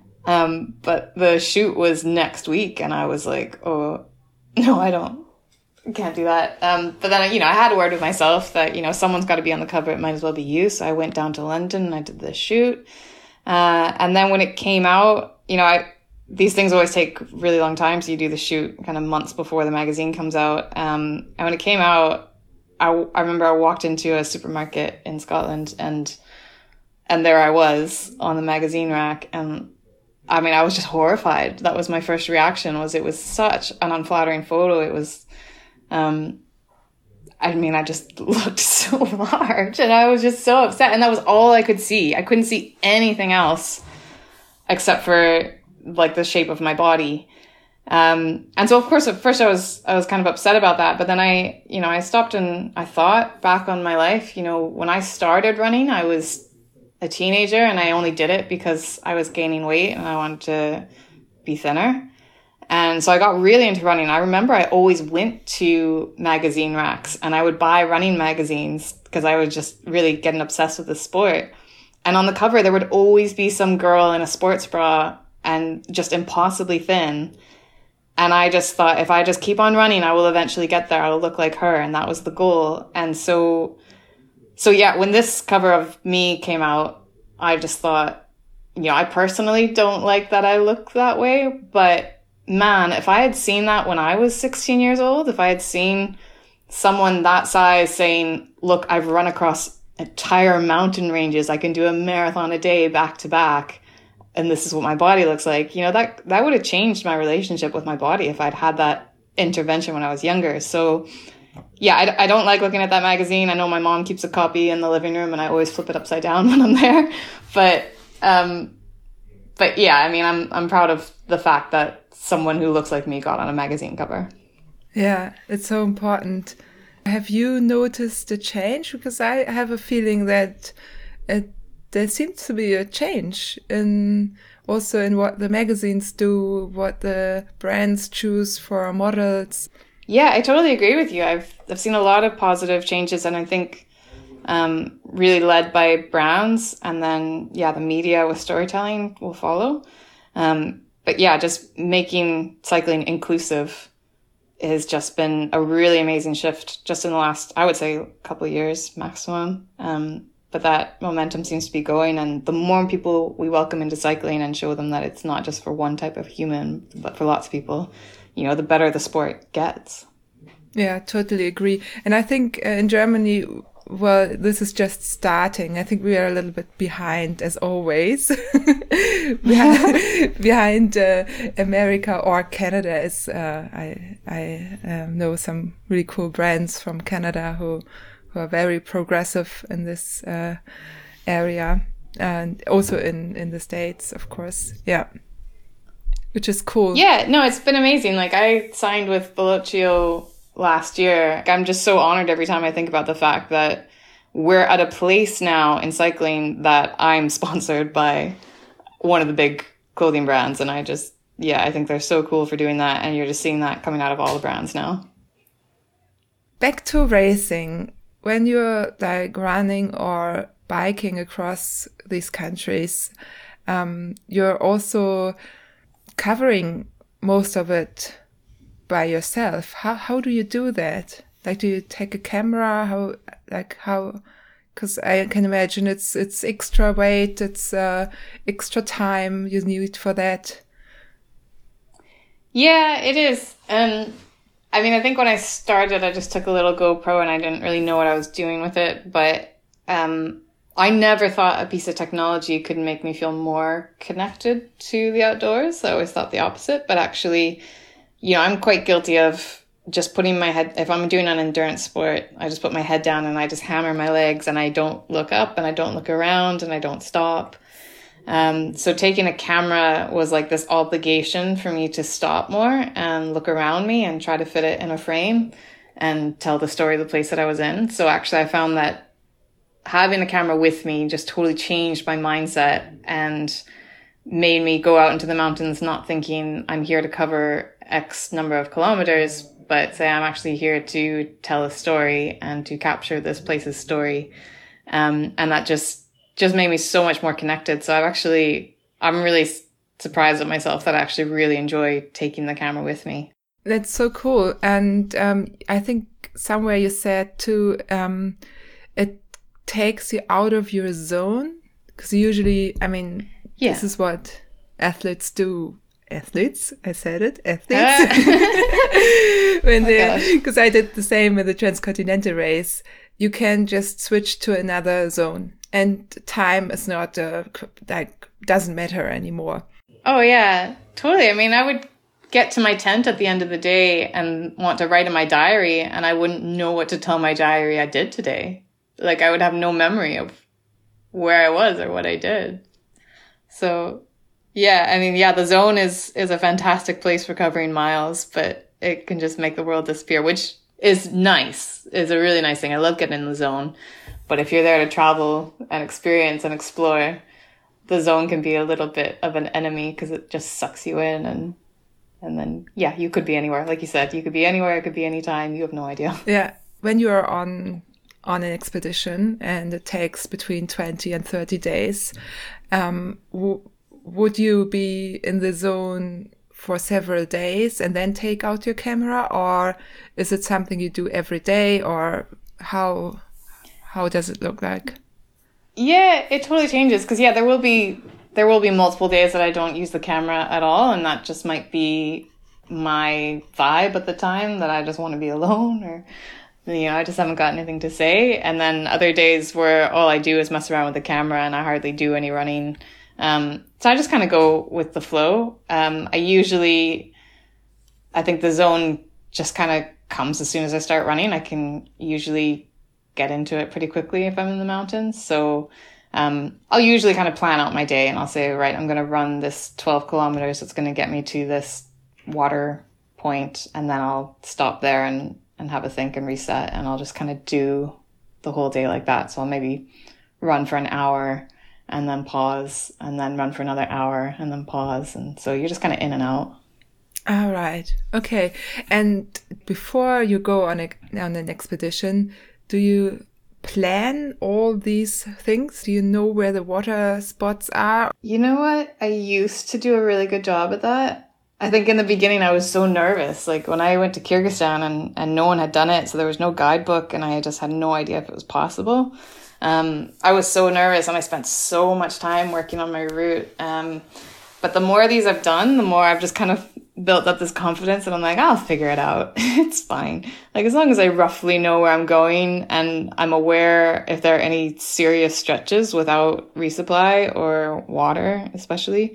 But the shoot was next week. And I was like, oh, no, I can't do that. But then, you know, I had a word with myself that, you know, someone's got to be on the cover. It might as well be you. So I went down to London and I did the shoot. And then when it came out, you know, these things always take really long time. So you do the shoot kind of months before the magazine comes out. And when it came out, I remember I walked into a supermarket in Scotland and there I was on the magazine rack. And I mean, I was just horrified. That was my first reaction. It was such an unflattering photo. It was, I mean, I just looked so large and I was just so upset. And that was all I could see. I couldn't see anything else except for like the shape of my body. And so of course, at first I was kind of upset about that, but then I stopped and I thought back on my life. You know, when I started running, I was a teenager and I only did it because I was gaining weight and I wanted to be thinner. And so I got really into running. I remember I always went to magazine racks and I would buy running magazines because I was just really getting obsessed with the sport. And on the cover, there would always be some girl in a sports bra and just impossibly thin. And I just thought, if I just keep on running, I will eventually get there. I will look like her. And that was the goal. And so yeah, when this cover of me came out, I just thought, you know, I personally don't like that I look that way. But man, if I had seen that when I was 16 years old, if I had seen someone that size saying, look, I've run across entire mountain ranges. I can do a marathon a day back to back. And this is what my body looks like. You know, that would have changed my relationship with my body if I'd had that intervention when I was younger. So yeah, I don't like looking at that magazine. I know my mom keeps a copy in the living room and I always flip it upside down when I'm there. But yeah, I mean, I'm proud of the fact that someone who looks like me got on a magazine cover. Yeah, it's so important. Have you noticed a change? Because I have a feeling that there seems to be a change also in what the magazines do, what the brands choose for models. Yeah, I totally agree with you. I've seen a lot of positive changes, and I think really led by brands, and then the media with storytelling will follow. But yeah, just making cycling inclusive has just been a really amazing shift just in the last, I would say, couple of years maximum. But that momentum seems to be going, and the more people we welcome into cycling and show them that it's not just for one type of human, but for lots of people, the better the sport gets. Yeah, totally agree. And I think in Germany, well, this is just starting. I think we are a little bit behind, as always, behind America or Canada. I know some really cool brands from Canada who are very progressive in this area, and also in the States, of course. Yeah, which is cool. Yeah, no, it's been amazing. Like, I signed with Velocio last year. I'm just so honored every time I think about the fact that we're at a place now in cycling that I'm sponsored by one of the big clothing brands. And I think they're so cool for doing that. And you're just seeing that coming out of all the brands now. Back to racing. When you're like running or biking across these countries, you're also covering most of it by yourself. How do you do that? Like, do you take a camera? How? Because I can imagine it's extra weight, it's extra time you need for that. Yeah, it is. And I mean, I think when I started, I just took a little GoPro and I didn't really know what I was doing with it. But I never thought a piece of technology could make me feel more connected to the outdoors. I always thought the opposite. But actually, I'm quite guilty of just putting my head, if I'm doing an endurance sport, I just put my head down and I just hammer my legs and I don't look up and I don't look around and I don't stop. So taking a camera was like this obligation for me to stop more and look around me and try to fit it in a frame and tell the story of the place that I was in. So actually I found that having a camera with me just totally changed my mindset and made me go out into the mountains not thinking I'm here to cover X number of kilometers, but say I'm actually here to tell a story and to capture this place's story. And that just made me so much more connected. So I'm really surprised at myself that I actually really enjoy taking the camera with me. That's so cool. And I think somewhere you said too, it takes you out of your zone. Because usually, I mean, This is what athletes do. Athletes, I said it, athletes. Because I did the same with the Transcontinental race. You can just switch to another zone. And time is not, doesn't matter anymore. Oh, yeah, totally. I mean, I would get to my tent at the end of the day and want to write in my diary, and I wouldn't know what to tell my diary I did today. Like, I would have no memory of where I was or what I did. So, yeah, I mean, the zone is a fantastic place for covering miles, but it can just make the world disappear, which is nice, is a really nice thing. I love getting in the zone. But if you're there to travel and experience and explore, the zone can be a little bit of an enemy because it just sucks you in. And then, you could be anywhere. Like you said, you could be anywhere. It could be anytime. You have no idea. Yeah. When you are on an expedition and it takes between 20 and 30 days, would you be in the zone for several days and then take out your camera? Or is it something you do every day? Or how does it look like? Yeah, it totally changes because there will be multiple days that I don't use the camera at all, and that just might be my vibe at the time that I just want to be alone, or I just haven't got anything to say. And then other days where all I do is mess around with the camera and I hardly do any running. So I just kind of go with the flow. I think the zone just kind of comes as soon as I start running. I can usually get into it pretty quickly if I'm in the mountains. So I'll usually kind of plan out my day, and I'll say, right, I'm going to run this 12 kilometers. It's going to get me to this water point, and then I'll stop there and have a think and reset, and I'll just kind of do the whole day like that. So I'll maybe run for an hour and then pause, and then run for another hour and then pause. And so you're just kind of in and out. All right. Okay. And before you go on an expedition, do you plan all these things? Do you know where the water spots are? You know what? I used to do a really good job at that. I think in the beginning I was so nervous. Like when I went to Kyrgyzstan and no one had done it, so there was no guidebook and I just had no idea if it was possible. I was so nervous and I spent so much time working on my route. But the more of these I've done, the more I've just kind of built up this confidence, and I'm like, I'll figure it out. It's fine. Like as long as I roughly know where I'm going and I'm aware if there are any serious stretches without resupply or water, especially,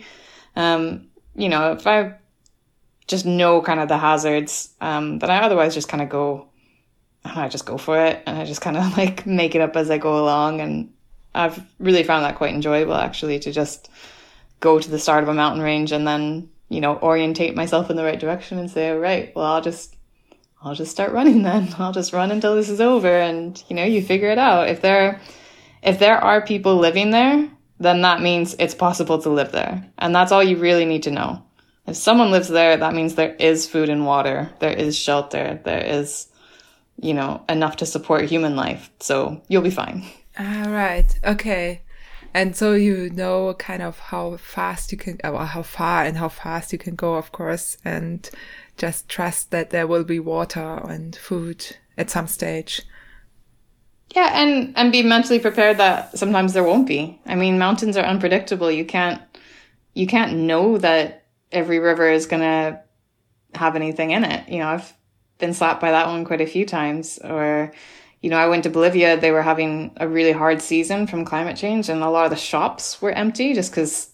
if I just know kind of the hazards, then I otherwise just kind of go, I just go for it, and I just kind of like make it up as I go along. And I've really found that quite enjoyable, actually, to just go to the start of a mountain range and then, orientate myself in the right direction and say, all right, well, I'll just start running then. I'll just run until this is over. And, you figure it out. If there are people living there, then that means it's possible to live there. And that's all you really need to know. If someone lives there, that means there is food and water. There is shelter. There is, enough to support human life. So you'll be fine. All right. Okay. And so kind of how fast you can, or how far and how fast you can go, of course, and just trust that there will be water and food at some stage. Yeah, and be mentally prepared that sometimes there won't be. I mean, mountains are unpredictable. You can't know that every river is going to have anything in it. I've been slapped by that one quite a few times. Or, I went to Bolivia. They were having a really hard season from climate change, and a lot of the shops were empty just because,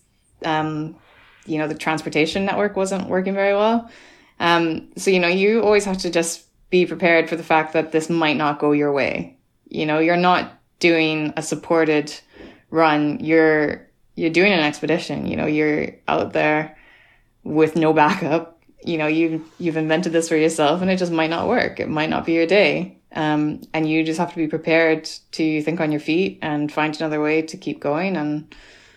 the transportation network wasn't working very well. So, you always have to just be prepared for the fact that this might not go your way. You're not doing a supported run. You're doing an expedition. You're out there with no backup. You've invented this for yourself, and it just might not work. It might not be your day. And you just have to be prepared to think on your feet and find another way to keep going. And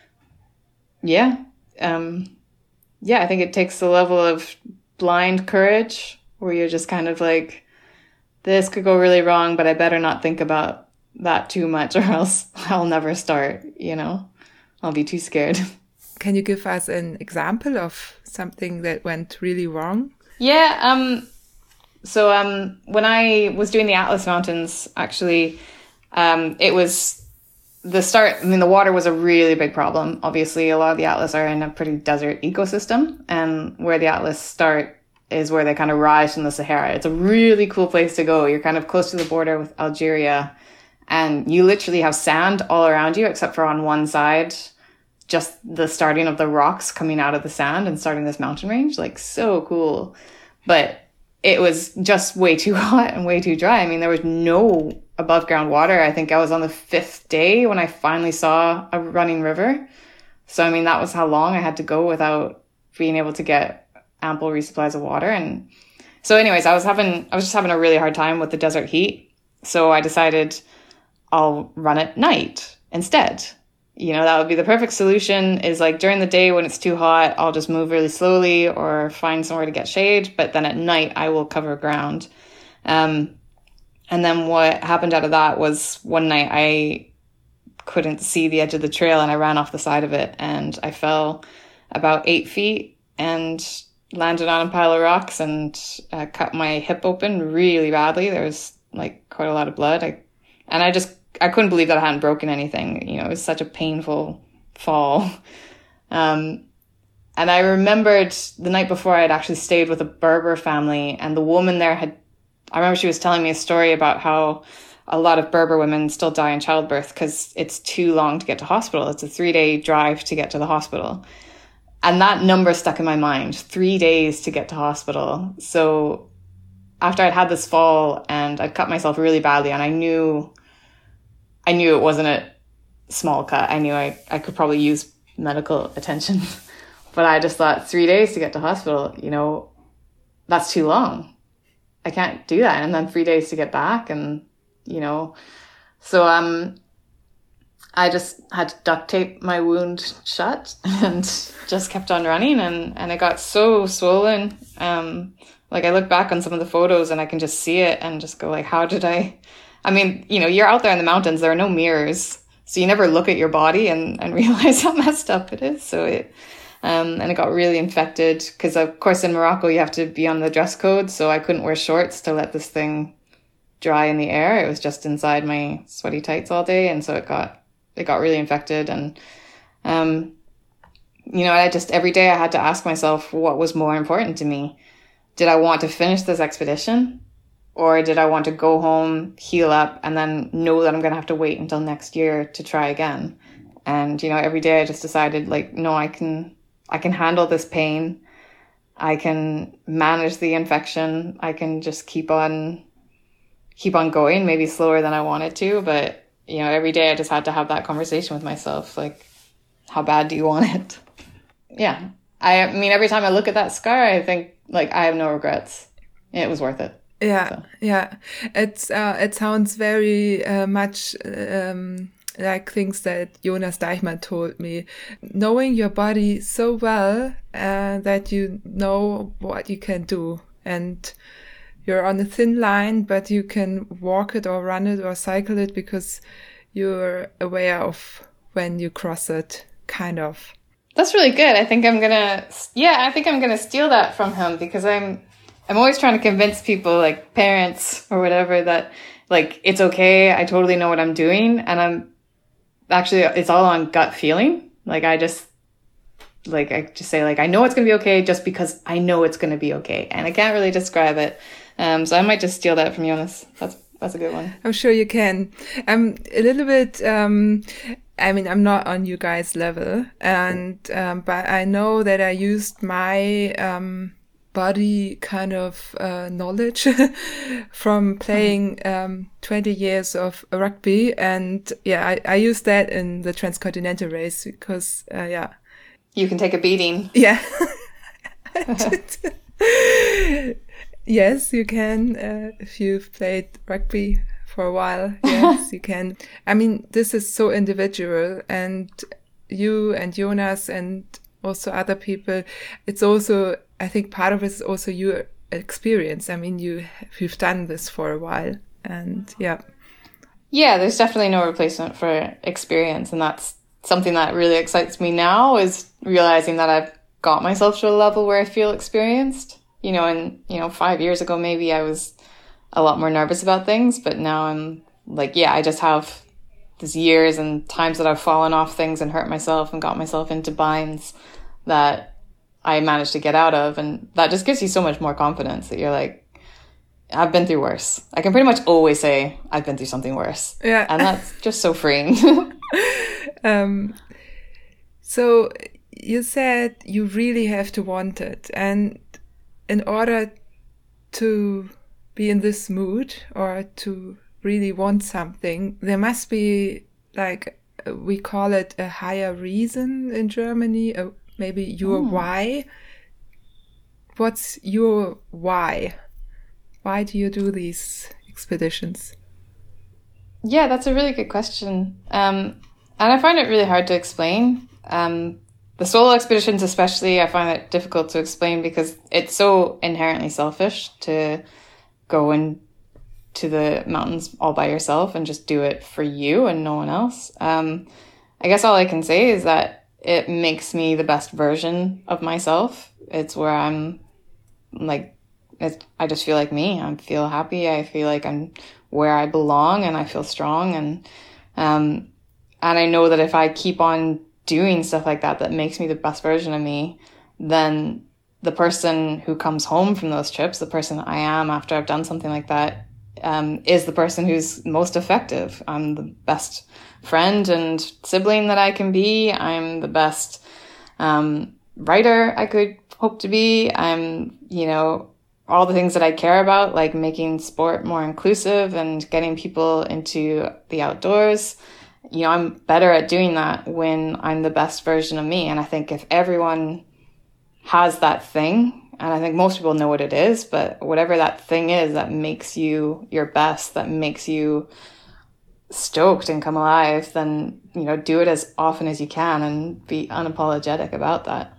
I think it takes a level of blind courage where you're just kind of like, this could go really wrong, but I better not think about that too much, or else I'll never start, I'll be too scared. Can you give us an example of something that went really wrong? Yeah, so when I was doing the Atlas Mountains, actually, it was the start. I mean, the water was a really big problem. Obviously, a lot of the Atlas are in a pretty desert ecosystem, and where the Atlas start is where they kind of rise from the Sahara. It's a really cool place to go. You're kind of close to the border with Algeria, and you literally have sand all around you, except for on one side, just the starting of the rocks coming out of the sand and starting this mountain range. Like, so cool. But it was just way too hot and way too dry. I mean, there was no above ground water. I think I was on the 5th day when I finally saw a running river. So, I mean, that was how long I had to go without being able to get ample resupplies of water. And so anyways, I was just having a really hard time with the desert heat. So I decided I'll run at night instead. That would be the perfect solution, is like during the day when it's too hot, I'll just move really slowly or find somewhere to get shade. But then at night I will cover ground. And then what happened out of that was one night I couldn't see the edge of the trail and I ran off the side of it, and I fell about 8 feet and landed on a pile of rocks and cut my hip open really badly. There was like quite a lot of blood. I couldn't believe that I hadn't broken anything. It was such a painful fall. And I remembered the night before I had actually stayed with a Berber family, and the woman there I remember she was telling me a story about how a lot of Berber women still die in childbirth because it's too long to get to hospital. It's a 3-day drive to get to the hospital. And that number stuck in my mind, 3 days to get to hospital. So after I'd had this fall and I'd cut myself really badly, and I knew it wasn't a small cut. I knew I could probably use medical attention, but I just thought 3 days to get to hospital, you know, that's too long. I can't do that. And then 3 days to get back, and, you know, so I just had to duct tape my wound shut and just kept on running, and it got so swollen. Like I look back on some of the photos and I can just see it and just go like, how did I mean, you know, you're out there in the mountains, there are no mirrors, so you never look at your body and realize how messed up it is. So and it got really infected because, of course, in Morocco, you have to be on the dress code. So I couldn't wear shorts to let this thing dry in the air. It was just inside my sweaty tights all day. And so it got really infected. And, you know, every day I had to ask myself, what was more important to me? Did I want to finish this expedition, or did I want to go home, heal up, and then know that I'm going to have to wait until next year to try again? And, you know, every day I just decided, like, no, I can handle this pain. I can manage the infection. I can just keep on going, maybe slower than I wanted to. But, you know, every day I just had to have that conversation with myself. Like, how bad do you want it? Yeah. I mean, every time I look at that scar, I think, like, I have no regrets. It was worth it. Yeah. So. Yeah. It sounds very much like things that Jonas Deichmann told me. Knowing your body so well that you know what you can do, and you're on a thin line, but you can walk it or run it or cycle it because you're aware of when you cross it, kind of. That's really good. I think I'm gonna steal that from him, because I'm always trying to convince people, like parents or whatever, that like it's okay. I totally know what I'm doing, and it's all on gut feeling. Like I just say like I know it's gonna be okay just because I know it's gonna be okay, and I can't really describe it. So I might just steal that from Jonas. That's a good one. I'm sure you can. I'm a little bit. I mean, I'm not on you guys' level, and but I know that I used my body kind of knowledge from playing 20 years of rugby, and yeah, I used that in the Transcontinental race because you can take a beating. Yeah. Yes, you can if you've played rugby for a while. Yes, you can. I mean, this is so individual, and you and Jonas and also other people, it's also, I think part of it is also your experience. I mean, you've done this for a while, and yeah. Yeah, there's definitely no replacement for experience, and that's something that really excites me now, is realizing that I've got myself to a level where I feel experienced. You know, and, you know, 5 years ago, maybe I was a lot more nervous about things, but now I'm like, yeah, I just have these years and times that I've fallen off things and hurt myself and got myself into binds that I managed to get out of. And that just gives you so much more confidence that you're like, I've been through worse. I can pretty much always say I've been through something worse. Yeah. And that's just so freeing. So you said you really have to want it. And in order to be in this mood or to really want something, there must be, like, we call it a higher reason in Germany, maybe your why. What's your why? Why do you do these expeditions? Yeah, that's a really good question. And I find it really hard to explain. The solo expeditions especially, I find it difficult to explain because it's so inherently selfish to go into the mountains all by yourself and just do it for you and no one else. I guess all I can say is that it makes me the best version of myself. It's where I'm like, I just feel like me. I feel happy. I feel like I'm where I belong, and I feel strong. And I know that if I keep on doing stuff like that makes me the best version of me, then the person who comes home from those trips, the person I am after I've done something like that, is the person who's most effective. I'm the best friend and sibling that I can be. I'm the best writer I could hope to be. I'm, all the things that I care about, like making sport more inclusive and getting people into the outdoors, I'm better at doing that when I'm the best version of me. And I think if everyone has that thing, and I think most people know what it is, but whatever that thing is that makes you your best, that makes you stoked and come alive, then, do it as often as you can and be unapologetic about that.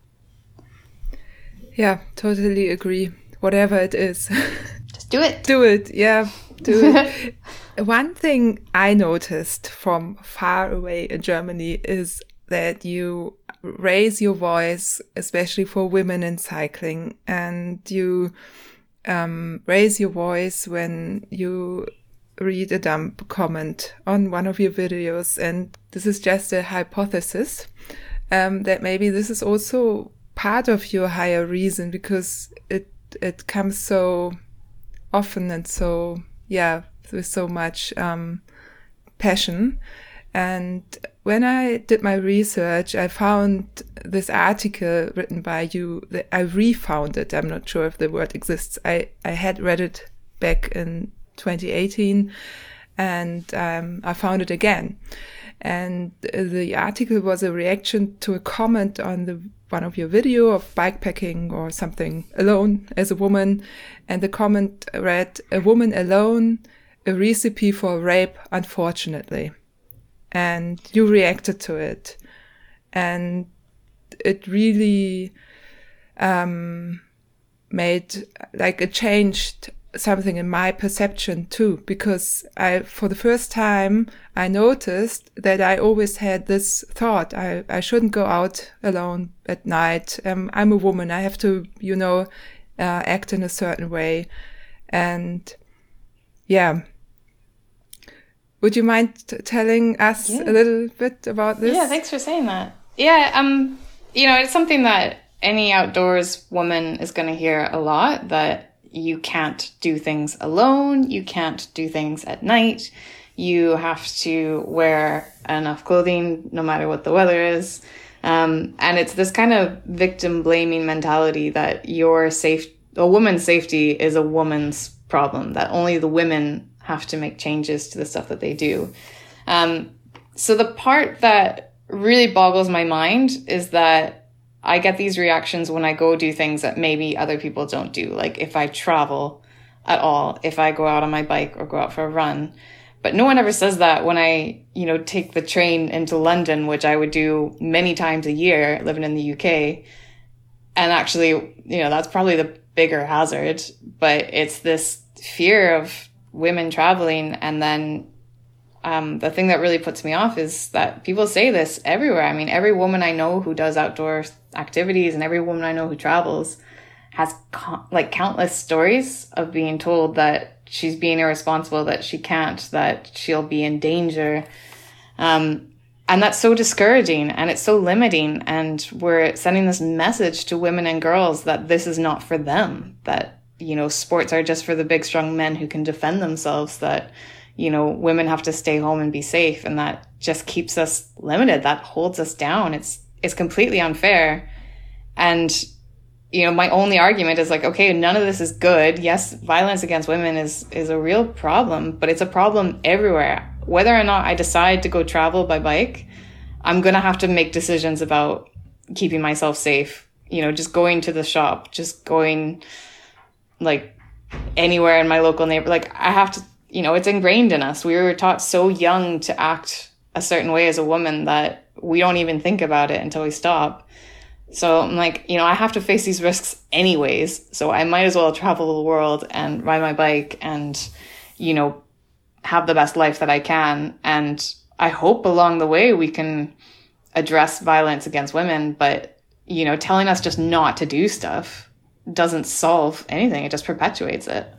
Yeah, totally agree. Whatever it is. Just do it. Do it. Yeah, do it. One thing I noticed from far away in Germany is that you raise your voice, especially for women in cycling, and you raise your voice when you read a dumb comment on one of your videos. And this is just a hypothesis that maybe this is also part of your higher reason, because it comes so often and so, with so much passion. And when I did my research, I found this article written by you that I refound it. I'm not sure if the word exists. I had read it back in 2018, and I found it again. And the article was a reaction to a comment on one of your video of bikepacking or something alone as a woman. And the comment read, "A woman alone, a recipe for rape, unfortunately." And you reacted to it. And it really it changed something in my perception too, because for the first time, I noticed that I always had this thought, I shouldn't go out alone at night. I'm a woman. I have to, act in a certain way. And would you mind telling us a little bit about this? Yeah, thanks for saying that. Yeah, it's something that any outdoors woman is going to hear a lot, that you can't do things alone. You can't do things at night. You have to wear enough clothing no matter what the weather is. And it's this kind of victim blaming mentality that a woman's safety is a woman's problem, that only the women have to make changes to the stuff that they do. So the part that really boggles my mind is that I get these reactions when I go do things that maybe other people don't do. Like if I travel at all, if I go out on my bike or go out for a run. But no one ever says that when I, take the train into London, which I would do many times a year living in the UK. And actually, that's probably the bigger hazard, but it's this fear of women traveling. And then the thing that really puts me off is that people say this everywhere. I mean, every woman I know who does outdoor activities and every woman I know who travels has countless stories of being told that she's being irresponsible, that she can't, that she'll be in danger. And that's so discouraging and it's so limiting. And we're sending this message to women and girls that this is not for them, that, sports are just for the big, strong men who can defend themselves, that, women have to stay home and be safe. And that just keeps us limited. That holds us down. It's completely unfair. And, my only argument is okay, none of this is good. Yes, violence against women is a real problem, but it's a problem everywhere. Whether or not I decide to go travel by bike, I'm going to have to make decisions about keeping myself safe. Just going to the shop, just going anywhere in my local neighborhood. I have to, it's ingrained in us. We were taught so young to act a certain way as a woman that we don't even think about it until we stop. So I'm I have to face these risks anyways. So I might as well travel the world and ride my bike and, have the best life that I can. And I hope along the way we can address violence against women. But, telling us just not to do stuff doesn't solve anything. It just perpetuates it.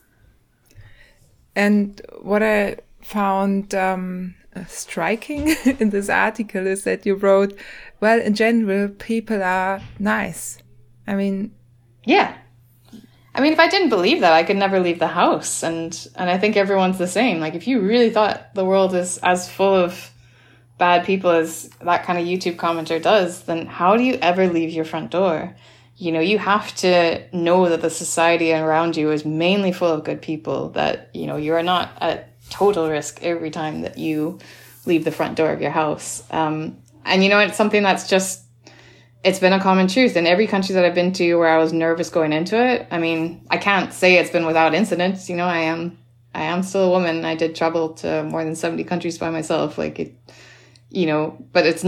And what I found striking in this article is that you wrote, well, in general, people are nice. I mean... Yeah. I mean, if I didn't believe that, I could never leave the house. And I think everyone's the same. If you really thought the world is as full of bad people as that kind of YouTube commenter does, then how do you ever leave your front door? you know, you have to know that the society around you is mainly full of good people, that, you know, you are not at total risk every time that you leave the front door of your house. And, you know, it's something that's just, it's been a common truth in every country that I've been to where I was nervous going into it. I mean, I can't say it's been without incidents. You know, I am still a woman. I did travel to more than 70 countries by myself. Like, it, you know, but it's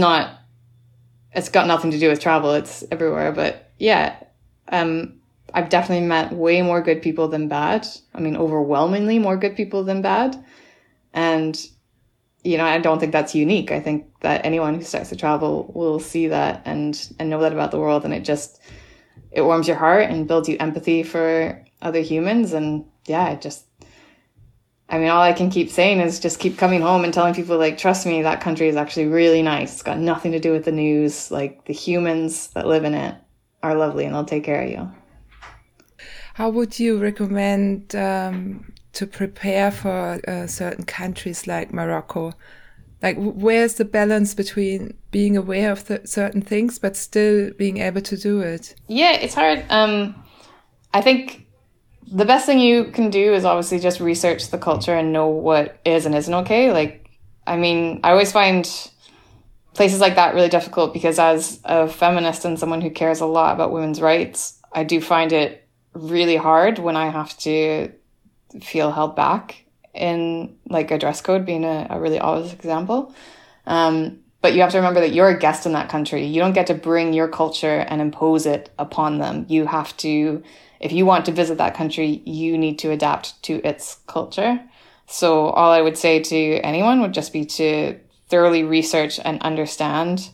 got nothing to do with travel. It's everywhere. But yeah, I've definitely met way more good people than bad. I mean, overwhelmingly more good people than bad. And, you know, I don't think that's unique. I think that anyone who starts to travel will see that and know that about the world. And it warms your heart and builds you empathy for other humans. And yeah, I mean, all I can keep saying is just keep coming home and telling people, like, trust me, that country is actually really nice. It's got nothing to do with the news. Like, the humans that live in it are lovely and they'll take care of you. How would you recommend to prepare for certain countries like Morocco? Like, where's the balance between being aware of certain things but still being able to do it? Yeah, it's hard. I think the best thing you can do is obviously just research the culture and know what is and isn't okay. Like, I mean, I always find places like that really difficult because as a feminist and someone who cares a lot about women's rights, I do find it really hard when I have to feel held back in, like, a dress code being a really obvious example. But you have to remember that you're a guest in that country. You don't get to bring your culture and impose it upon them. You have to, if you want to visit that country, you need to adapt to its culture. So all I would say to anyone would just be to thoroughly research and understand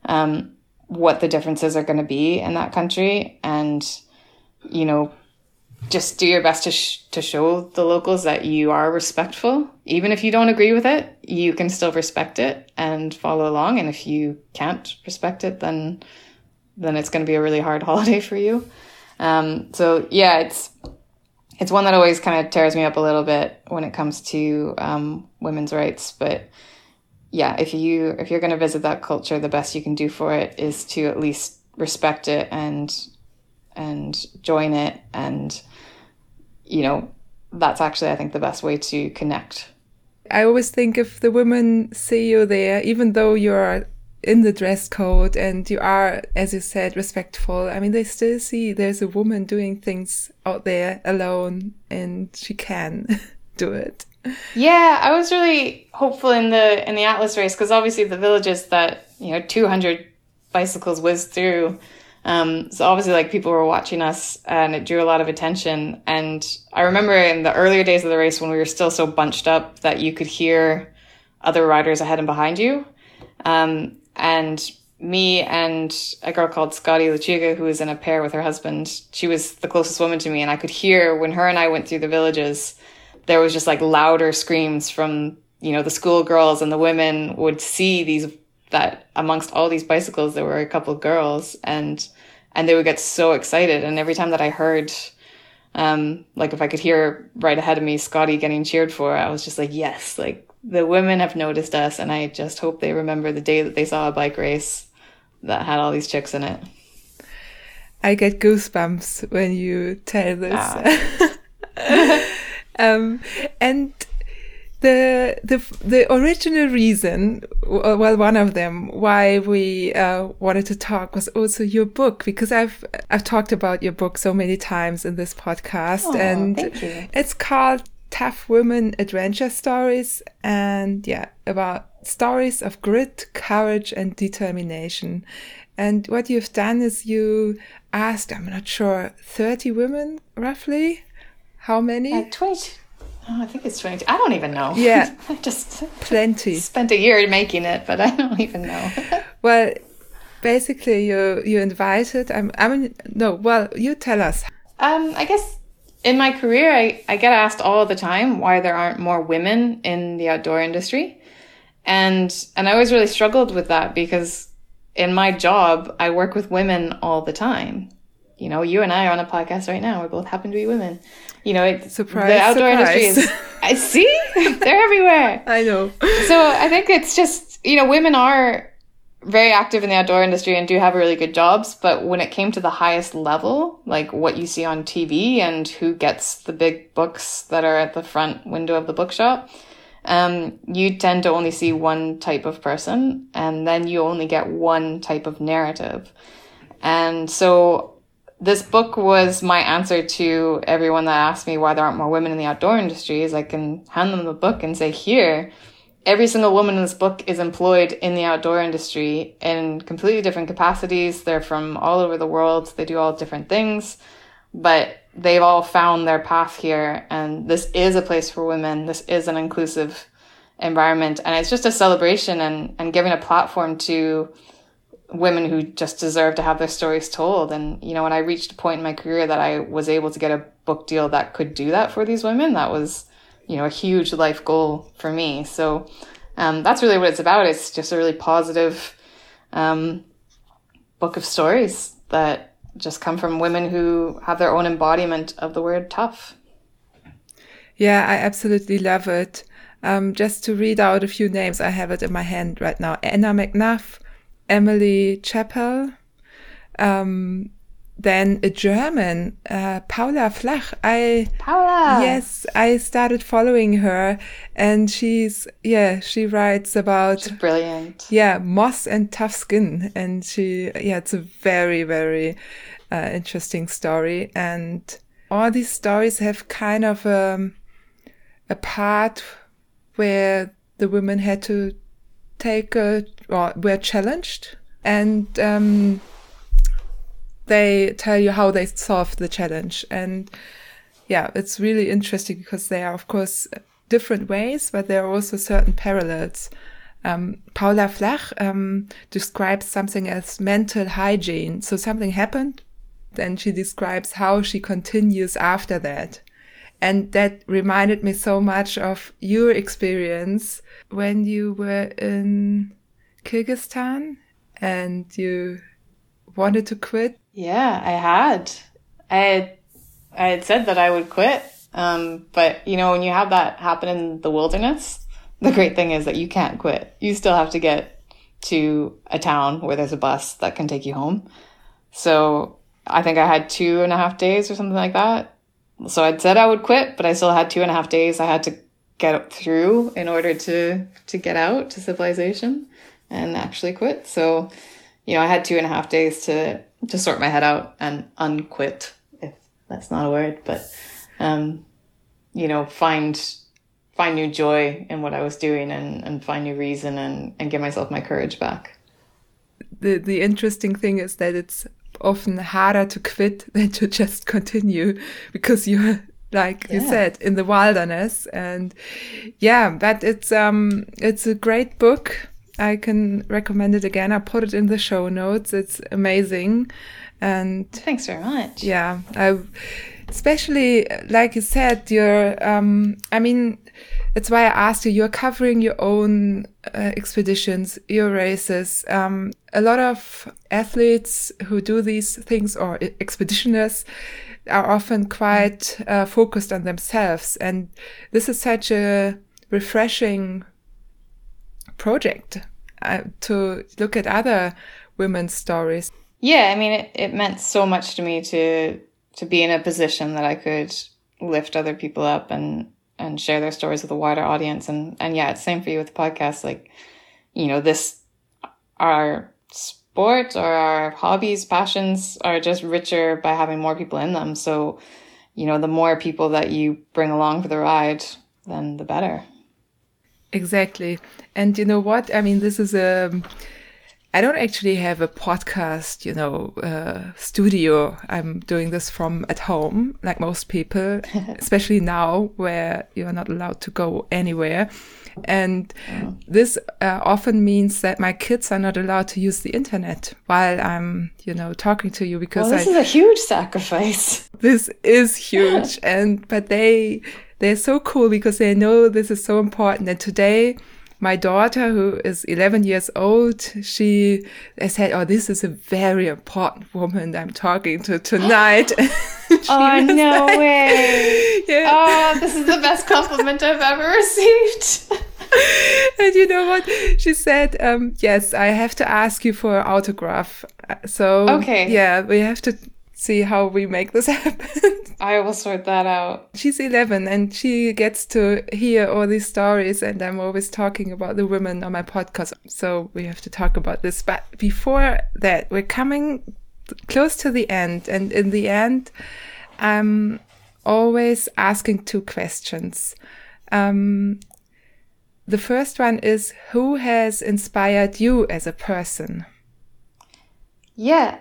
what the differences are going to be in that country. And, you know, just do your best to show the locals that you are respectful. Even if you don't agree with it, you can still respect it and follow along. And if you can't respect it, then it's going to be a really hard holiday for you. So yeah, it's one that always kind of tears me up a little bit when it comes to women's rights. But yeah, if you're going to visit that culture, the best you can do for it is to at least respect it and join it. And, you know, that's actually, I think, the best way to connect. I always think if the women see you there, even though you're in the dress code and you are, as you said, respectful, I mean, they still see there's a woman doing things out there alone and she can do it. Yeah, I was really hopeful in the Atlas race because obviously the villages that, you know, 200 bicycles whizzed through. So obviously, like, people were watching us and it drew a lot of attention. And I remember in the earlier days of the race when we were still so bunched up that you could hear other riders ahead and behind you. And me and a girl called Scotty Luciga, who was in a pair with her husband, she was the closest woman to me. And I could hear when her and I went through the villages, there was just like louder screams from, you know, the schoolgirls, and the women would see that amongst all these bicycles, there were a couple of girls and they would get so excited. And every time that I heard, like, if I could hear right ahead of me, Scotty getting cheered for, I was just like, yes, like, the women have noticed us. And I just hope they remember the day that they saw a bike race that had all these chicks in it. I get goosebumps when you tell this. And the original reason, well, one of them why we wanted to talk was also your book, because I've talked about your book so many times in this podcast. And thank you. It's called Tough Women Adventure Stories, and yeah, about stories of grit, courage, and determination. And what you've done is you asked, I'm not sure, 30 women roughly. How many? 20. Oh, I think it's 20. I don't even know. Yeah. I just plenty. Spent a year making it, but I don't even know. Well, basically you invited, you tell us. I guess in my career, I get asked all the time why there aren't more women in the outdoor industry. And I always really struggled with that because in my job, I work with women all the time. You know, you and I are on a podcast right now. We both happen to be women. You know, surprise, the outdoor surprise. industry is, see, they're everywhere. I know. So I think it's just, you know, women are very active in the outdoor industry and do have really good jobs. But when it came to the highest level, like what you see on TV and who gets the big books that are at the front window of the bookshop, you tend to only see one type of person, and then you only get one type of narrative. And so this book was my answer to everyone that asked me why there aren't more women in the outdoor industry. Is I can hand them the book and say, here, every single woman in this book is employed in the outdoor industry in completely different capacities. They're from all over the world. They do all different things, but they've all found their path here. And this is a place for women. This is an inclusive environment. And it's just a celebration and giving a platform to women who just deserve to have their stories told. And, you know, when I reached a point in my career that I was able to get a book deal that could do that for these women, that was, you know, a huge life goal for me. So that's really what it's about. It's just a really positive book of stories that just come from women who have their own embodiment of the word tough. Yeah, I absolutely love it. Just to read out a few names, I have it in my hand right now. Anna McNuff, Emily Chappell, then a German, Paula Flach. Paula! Yes, I started following her, and she writes about... She's brilliant. Yeah, moss and tough skin. And it's a very, very interesting story. And all these stories have kind of a part where the women had to were challenged, and they tell you how they solved the challenge. And yeah, it's really interesting because they are, of course, different ways, but there are also certain parallels. Paula Flach describes something as mental hygiene. So something happened, then she describes how she continues after that. And that reminded me so much of your experience when you were in Kyrgyzstan and you wanted to quit. Yeah, I had said that I would quit. But, you know, when you have that happen in the wilderness, the great thing is that you can't quit. You still have to get to a town where there's a bus that can take you home. So I think I had 2.5 days or something like that. So I'd said I would quit, but I still had 2.5 days I had to get through in order to get out to civilization and actually quit. So, you know, I had 2.5 days to sort my head out and unquit, if that's not a word, but, you know, find new joy in what I was doing and find new reason and give myself my courage back. The interesting thing is that it's often harder to quit than to just continue, because you're, like you said, in the wilderness. And yeah, but it's a great book. I can recommend it again. I put it in the show notes. It's amazing. And thanks very much. Yeah, especially, like you said, that's why I asked you, you're covering your own expeditions, your races. A lot of athletes who do these things, or expeditioners, are often quite focused on themselves. And this is such a refreshing project to look at other women's stories. Yeah, I mean, it meant so much to me to be in a position that I could lift other people up and share their stories with a wider audience. And yeah, it's the same for you with the podcast. Like, you know, our sport or our hobbies, passions are just richer by having more people in them. So, you know, the more people that you bring along for the ride, then the better. Exactly. And you know what? I mean, this is I don't actually have a podcast, studio. I'm doing this from at home, like most people, especially now where you're not allowed to go anywhere. And this often means that my kids are not allowed to use the internet while I'm, talking to you, because this is a huge sacrifice. This is huge. But they're so cool because they know this is so important. And today, my daughter, who is 11 years old, she said, "Oh, this is a very important woman I'm talking to tonight." Oh, no way. Yeah. Oh, this is the best compliment I've ever received. And you know what? She said, yes, I have to ask you for an autograph. So, okay. Yeah, we have to see how we make this happen. I will sort that out. She's 11 and she gets to hear all these stories, and I'm always talking about the women on my podcast. So we have to talk about this. But before that, we're coming close to the end. And in the end, I'm always asking two questions. The first one is, who has inspired you as a person? Yeah,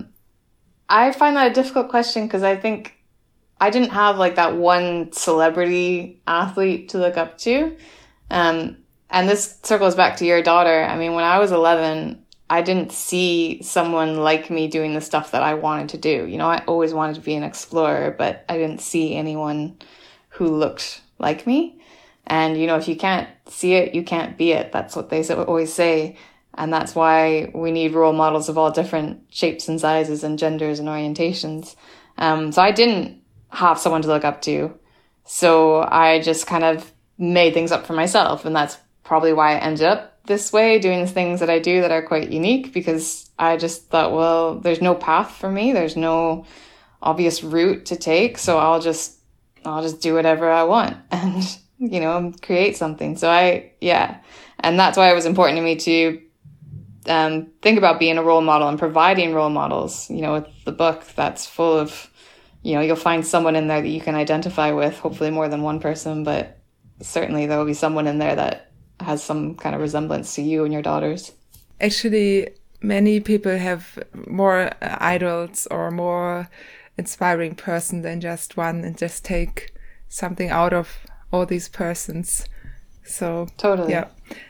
I find that a difficult question because I think I didn't have like that one celebrity athlete to look up to. And this circles back to your daughter. I mean, when I was 11, I didn't see someone like me doing the stuff that I wanted to do. You know, I always wanted to be an explorer, but I didn't see anyone who looked like me. And, you know, if you can't see it, you can't be it. That's what they always say. And that's why we need role models of all different shapes and sizes and genders and orientations. So I didn't have someone to look up to. So I just kind of made things up for myself. And that's probably why I ended up this way, doing the things that I do that are quite unique, because I just thought, well, there's no path for me. There's no obvious route to take. So I'll just do whatever I want and, you know, create something. So and that's why it was important to me to think about being a role model and providing role models. You know, with the book that's full of, you know, you'll find someone in there that you can identify with, hopefully more than one person, but certainly there will be someone in there that has some kind of resemblance to you and your daughters. Actually, many people have more idols or more inspiring person than just one, and just take something out of all these persons. So totally. Yeah.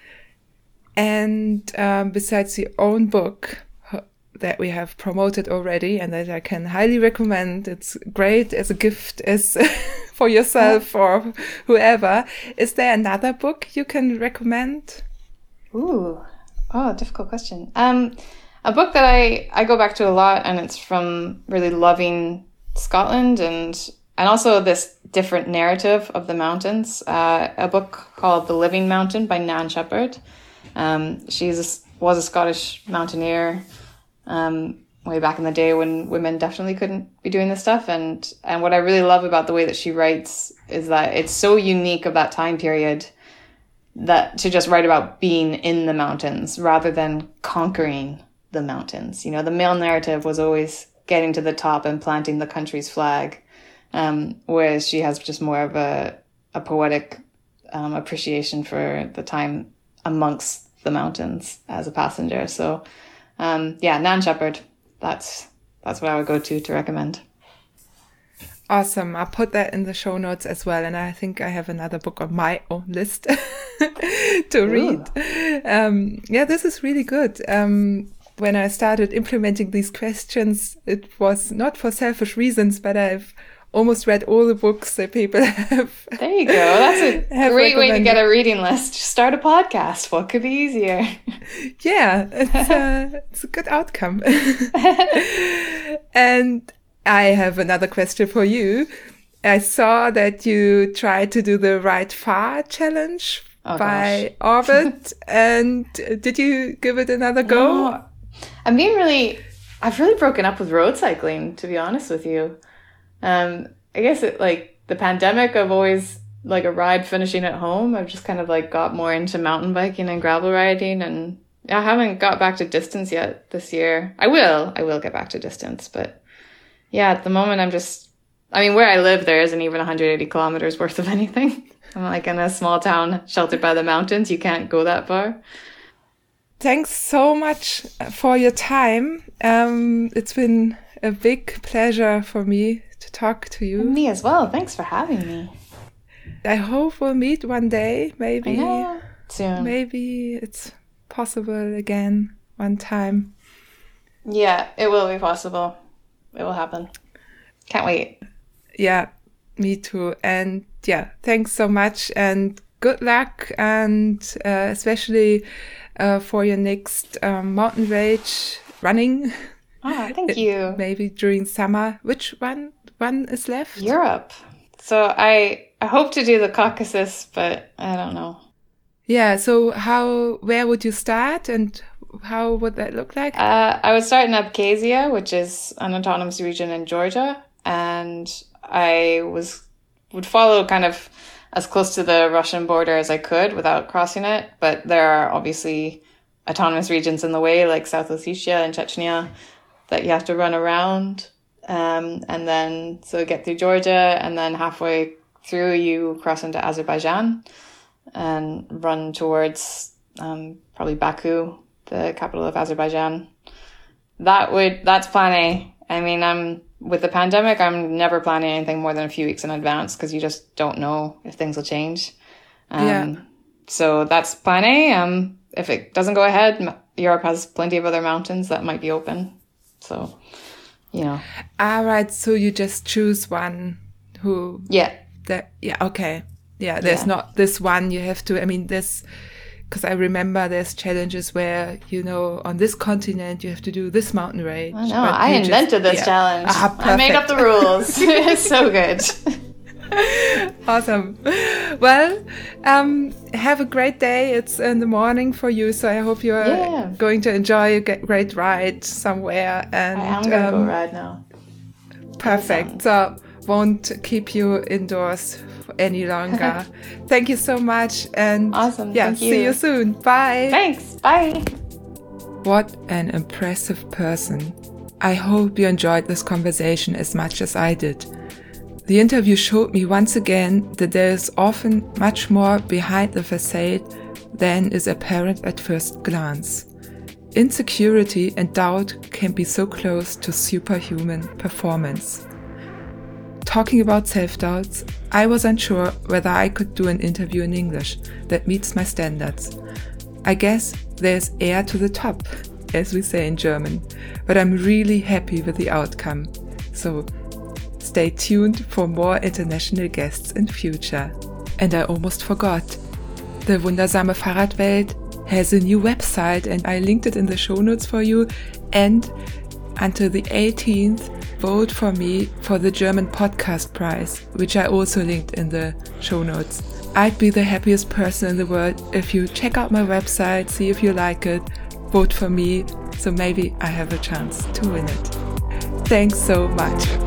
And besides your own book that we have promoted already and that I can highly recommend, it's great as a gift as for yourself or whoever. Is there another book you can recommend? Difficult question. A book that I go back to a lot, and it's from really loving Scotland and also this different narrative of the mountains. A book called The Living Mountain by Nan Shepherd. She was a Scottish mountaineer way back in the day when women definitely couldn't be doing this stuff. And what I really love about the way that she writes is that it's so unique of that time period, that to just write about being in the mountains rather than conquering the mountains. You know, the male narrative was always getting to the top and planting the country's flag, whereas she has just more of a poetic appreciation for the time amongst the mountains as a passenger. So Nan Shepherd, that's what I would go to recommend. Awesome. I'll put that in the show notes as well. And I think I have another book on my own list to read. This is really good. When I started implementing these questions, it was not for selfish reasons, but I've almost read all the books that people have. There you go. That's a great way to get a reading list. Just start a podcast. What could be easier? Yeah, it's a good outcome. And I have another question for you. I saw that you tried to do the Ride Far challenge by Orbit. And did you give it another go? No. I've really broken up with road cycling, to be honest with you. I guess the pandemic, I've always a ride finishing at home. I've just kind of got more into mountain biking and gravel riding, and I haven't got back to distance yet this year. I will get back to distance, but yeah, at the moment where I live, there isn't even 180 kilometers worth of anything. I'm in a small town sheltered by the mountains. You can't go that far. Thanks so much for your time. It's been a big pleasure for me to talk to you. And me as well. Thanks for having me. I hope we'll meet one day. Maybe I know. Soon. Maybe it's possible again one time. Yeah, it will be possible. It will happen. Can't wait. Yeah, me too. And yeah, thanks so much and good luck, and especially for your next mountain range running. Thank you. Maybe during summer. Which one is left? Europe. So I hope to do the Caucasus, but I don't know. Yeah, so where would you start and how would that look like? I would start in Abkhazia, which is an autonomous region in Georgia, and I would follow kind of as close to the Russian border as I could without crossing it. But there are obviously autonomous regions in the way, like South Ossetia and Chechnya, that you have to run around. And then, so get through Georgia, and then halfway through you cross into Azerbaijan and run towards probably Baku, the capital of Azerbaijan. That's plan A. I mean, with the pandemic, I'm never planning anything more than a few weeks in advance because you just don't know if things will change. So that's plan A. If it doesn't go ahead, Europe has plenty of other mountains that might be open. So, All right. So you just choose one who. Yeah. Okay. Yeah. There's not this one you have to. I mean, because I remember there's challenges where, on this continent you have to do this mountain range. I know. I invented this challenge. I made up the rules. It's so good. Awesome. Well, have a great day. It's in the morning for you, so I hope you're going to enjoy a great ride somewhere. And I am going to go ride now. Perfect. So won't keep you indoors any longer. Thank you so much. And awesome. Thank you. See you soon. Bye. Thanks. Bye. What an impressive person. I hope you enjoyed this conversation as much as I did. The interview showed me once again that there is often much more behind the facade than is apparent at first glance. Insecurity and doubt can be so close to superhuman performance. Talking about self-doubts, I was unsure whether I could do an interview in English that meets my standards. I guess there's air to the top, as we say in German, but I'm really happy with the outcome. So stay tuned for more international guests in future. And I almost forgot. The Wundersame Fahrradwelt has a new website and I linked it in the show notes for you. And until the 18th, vote for me for the German Podcast Prize, which I also linked in the show notes. I'd be the happiest person in the world if you check out my website, see if you like it, vote for me, so maybe I have a chance to win it. Thanks so much.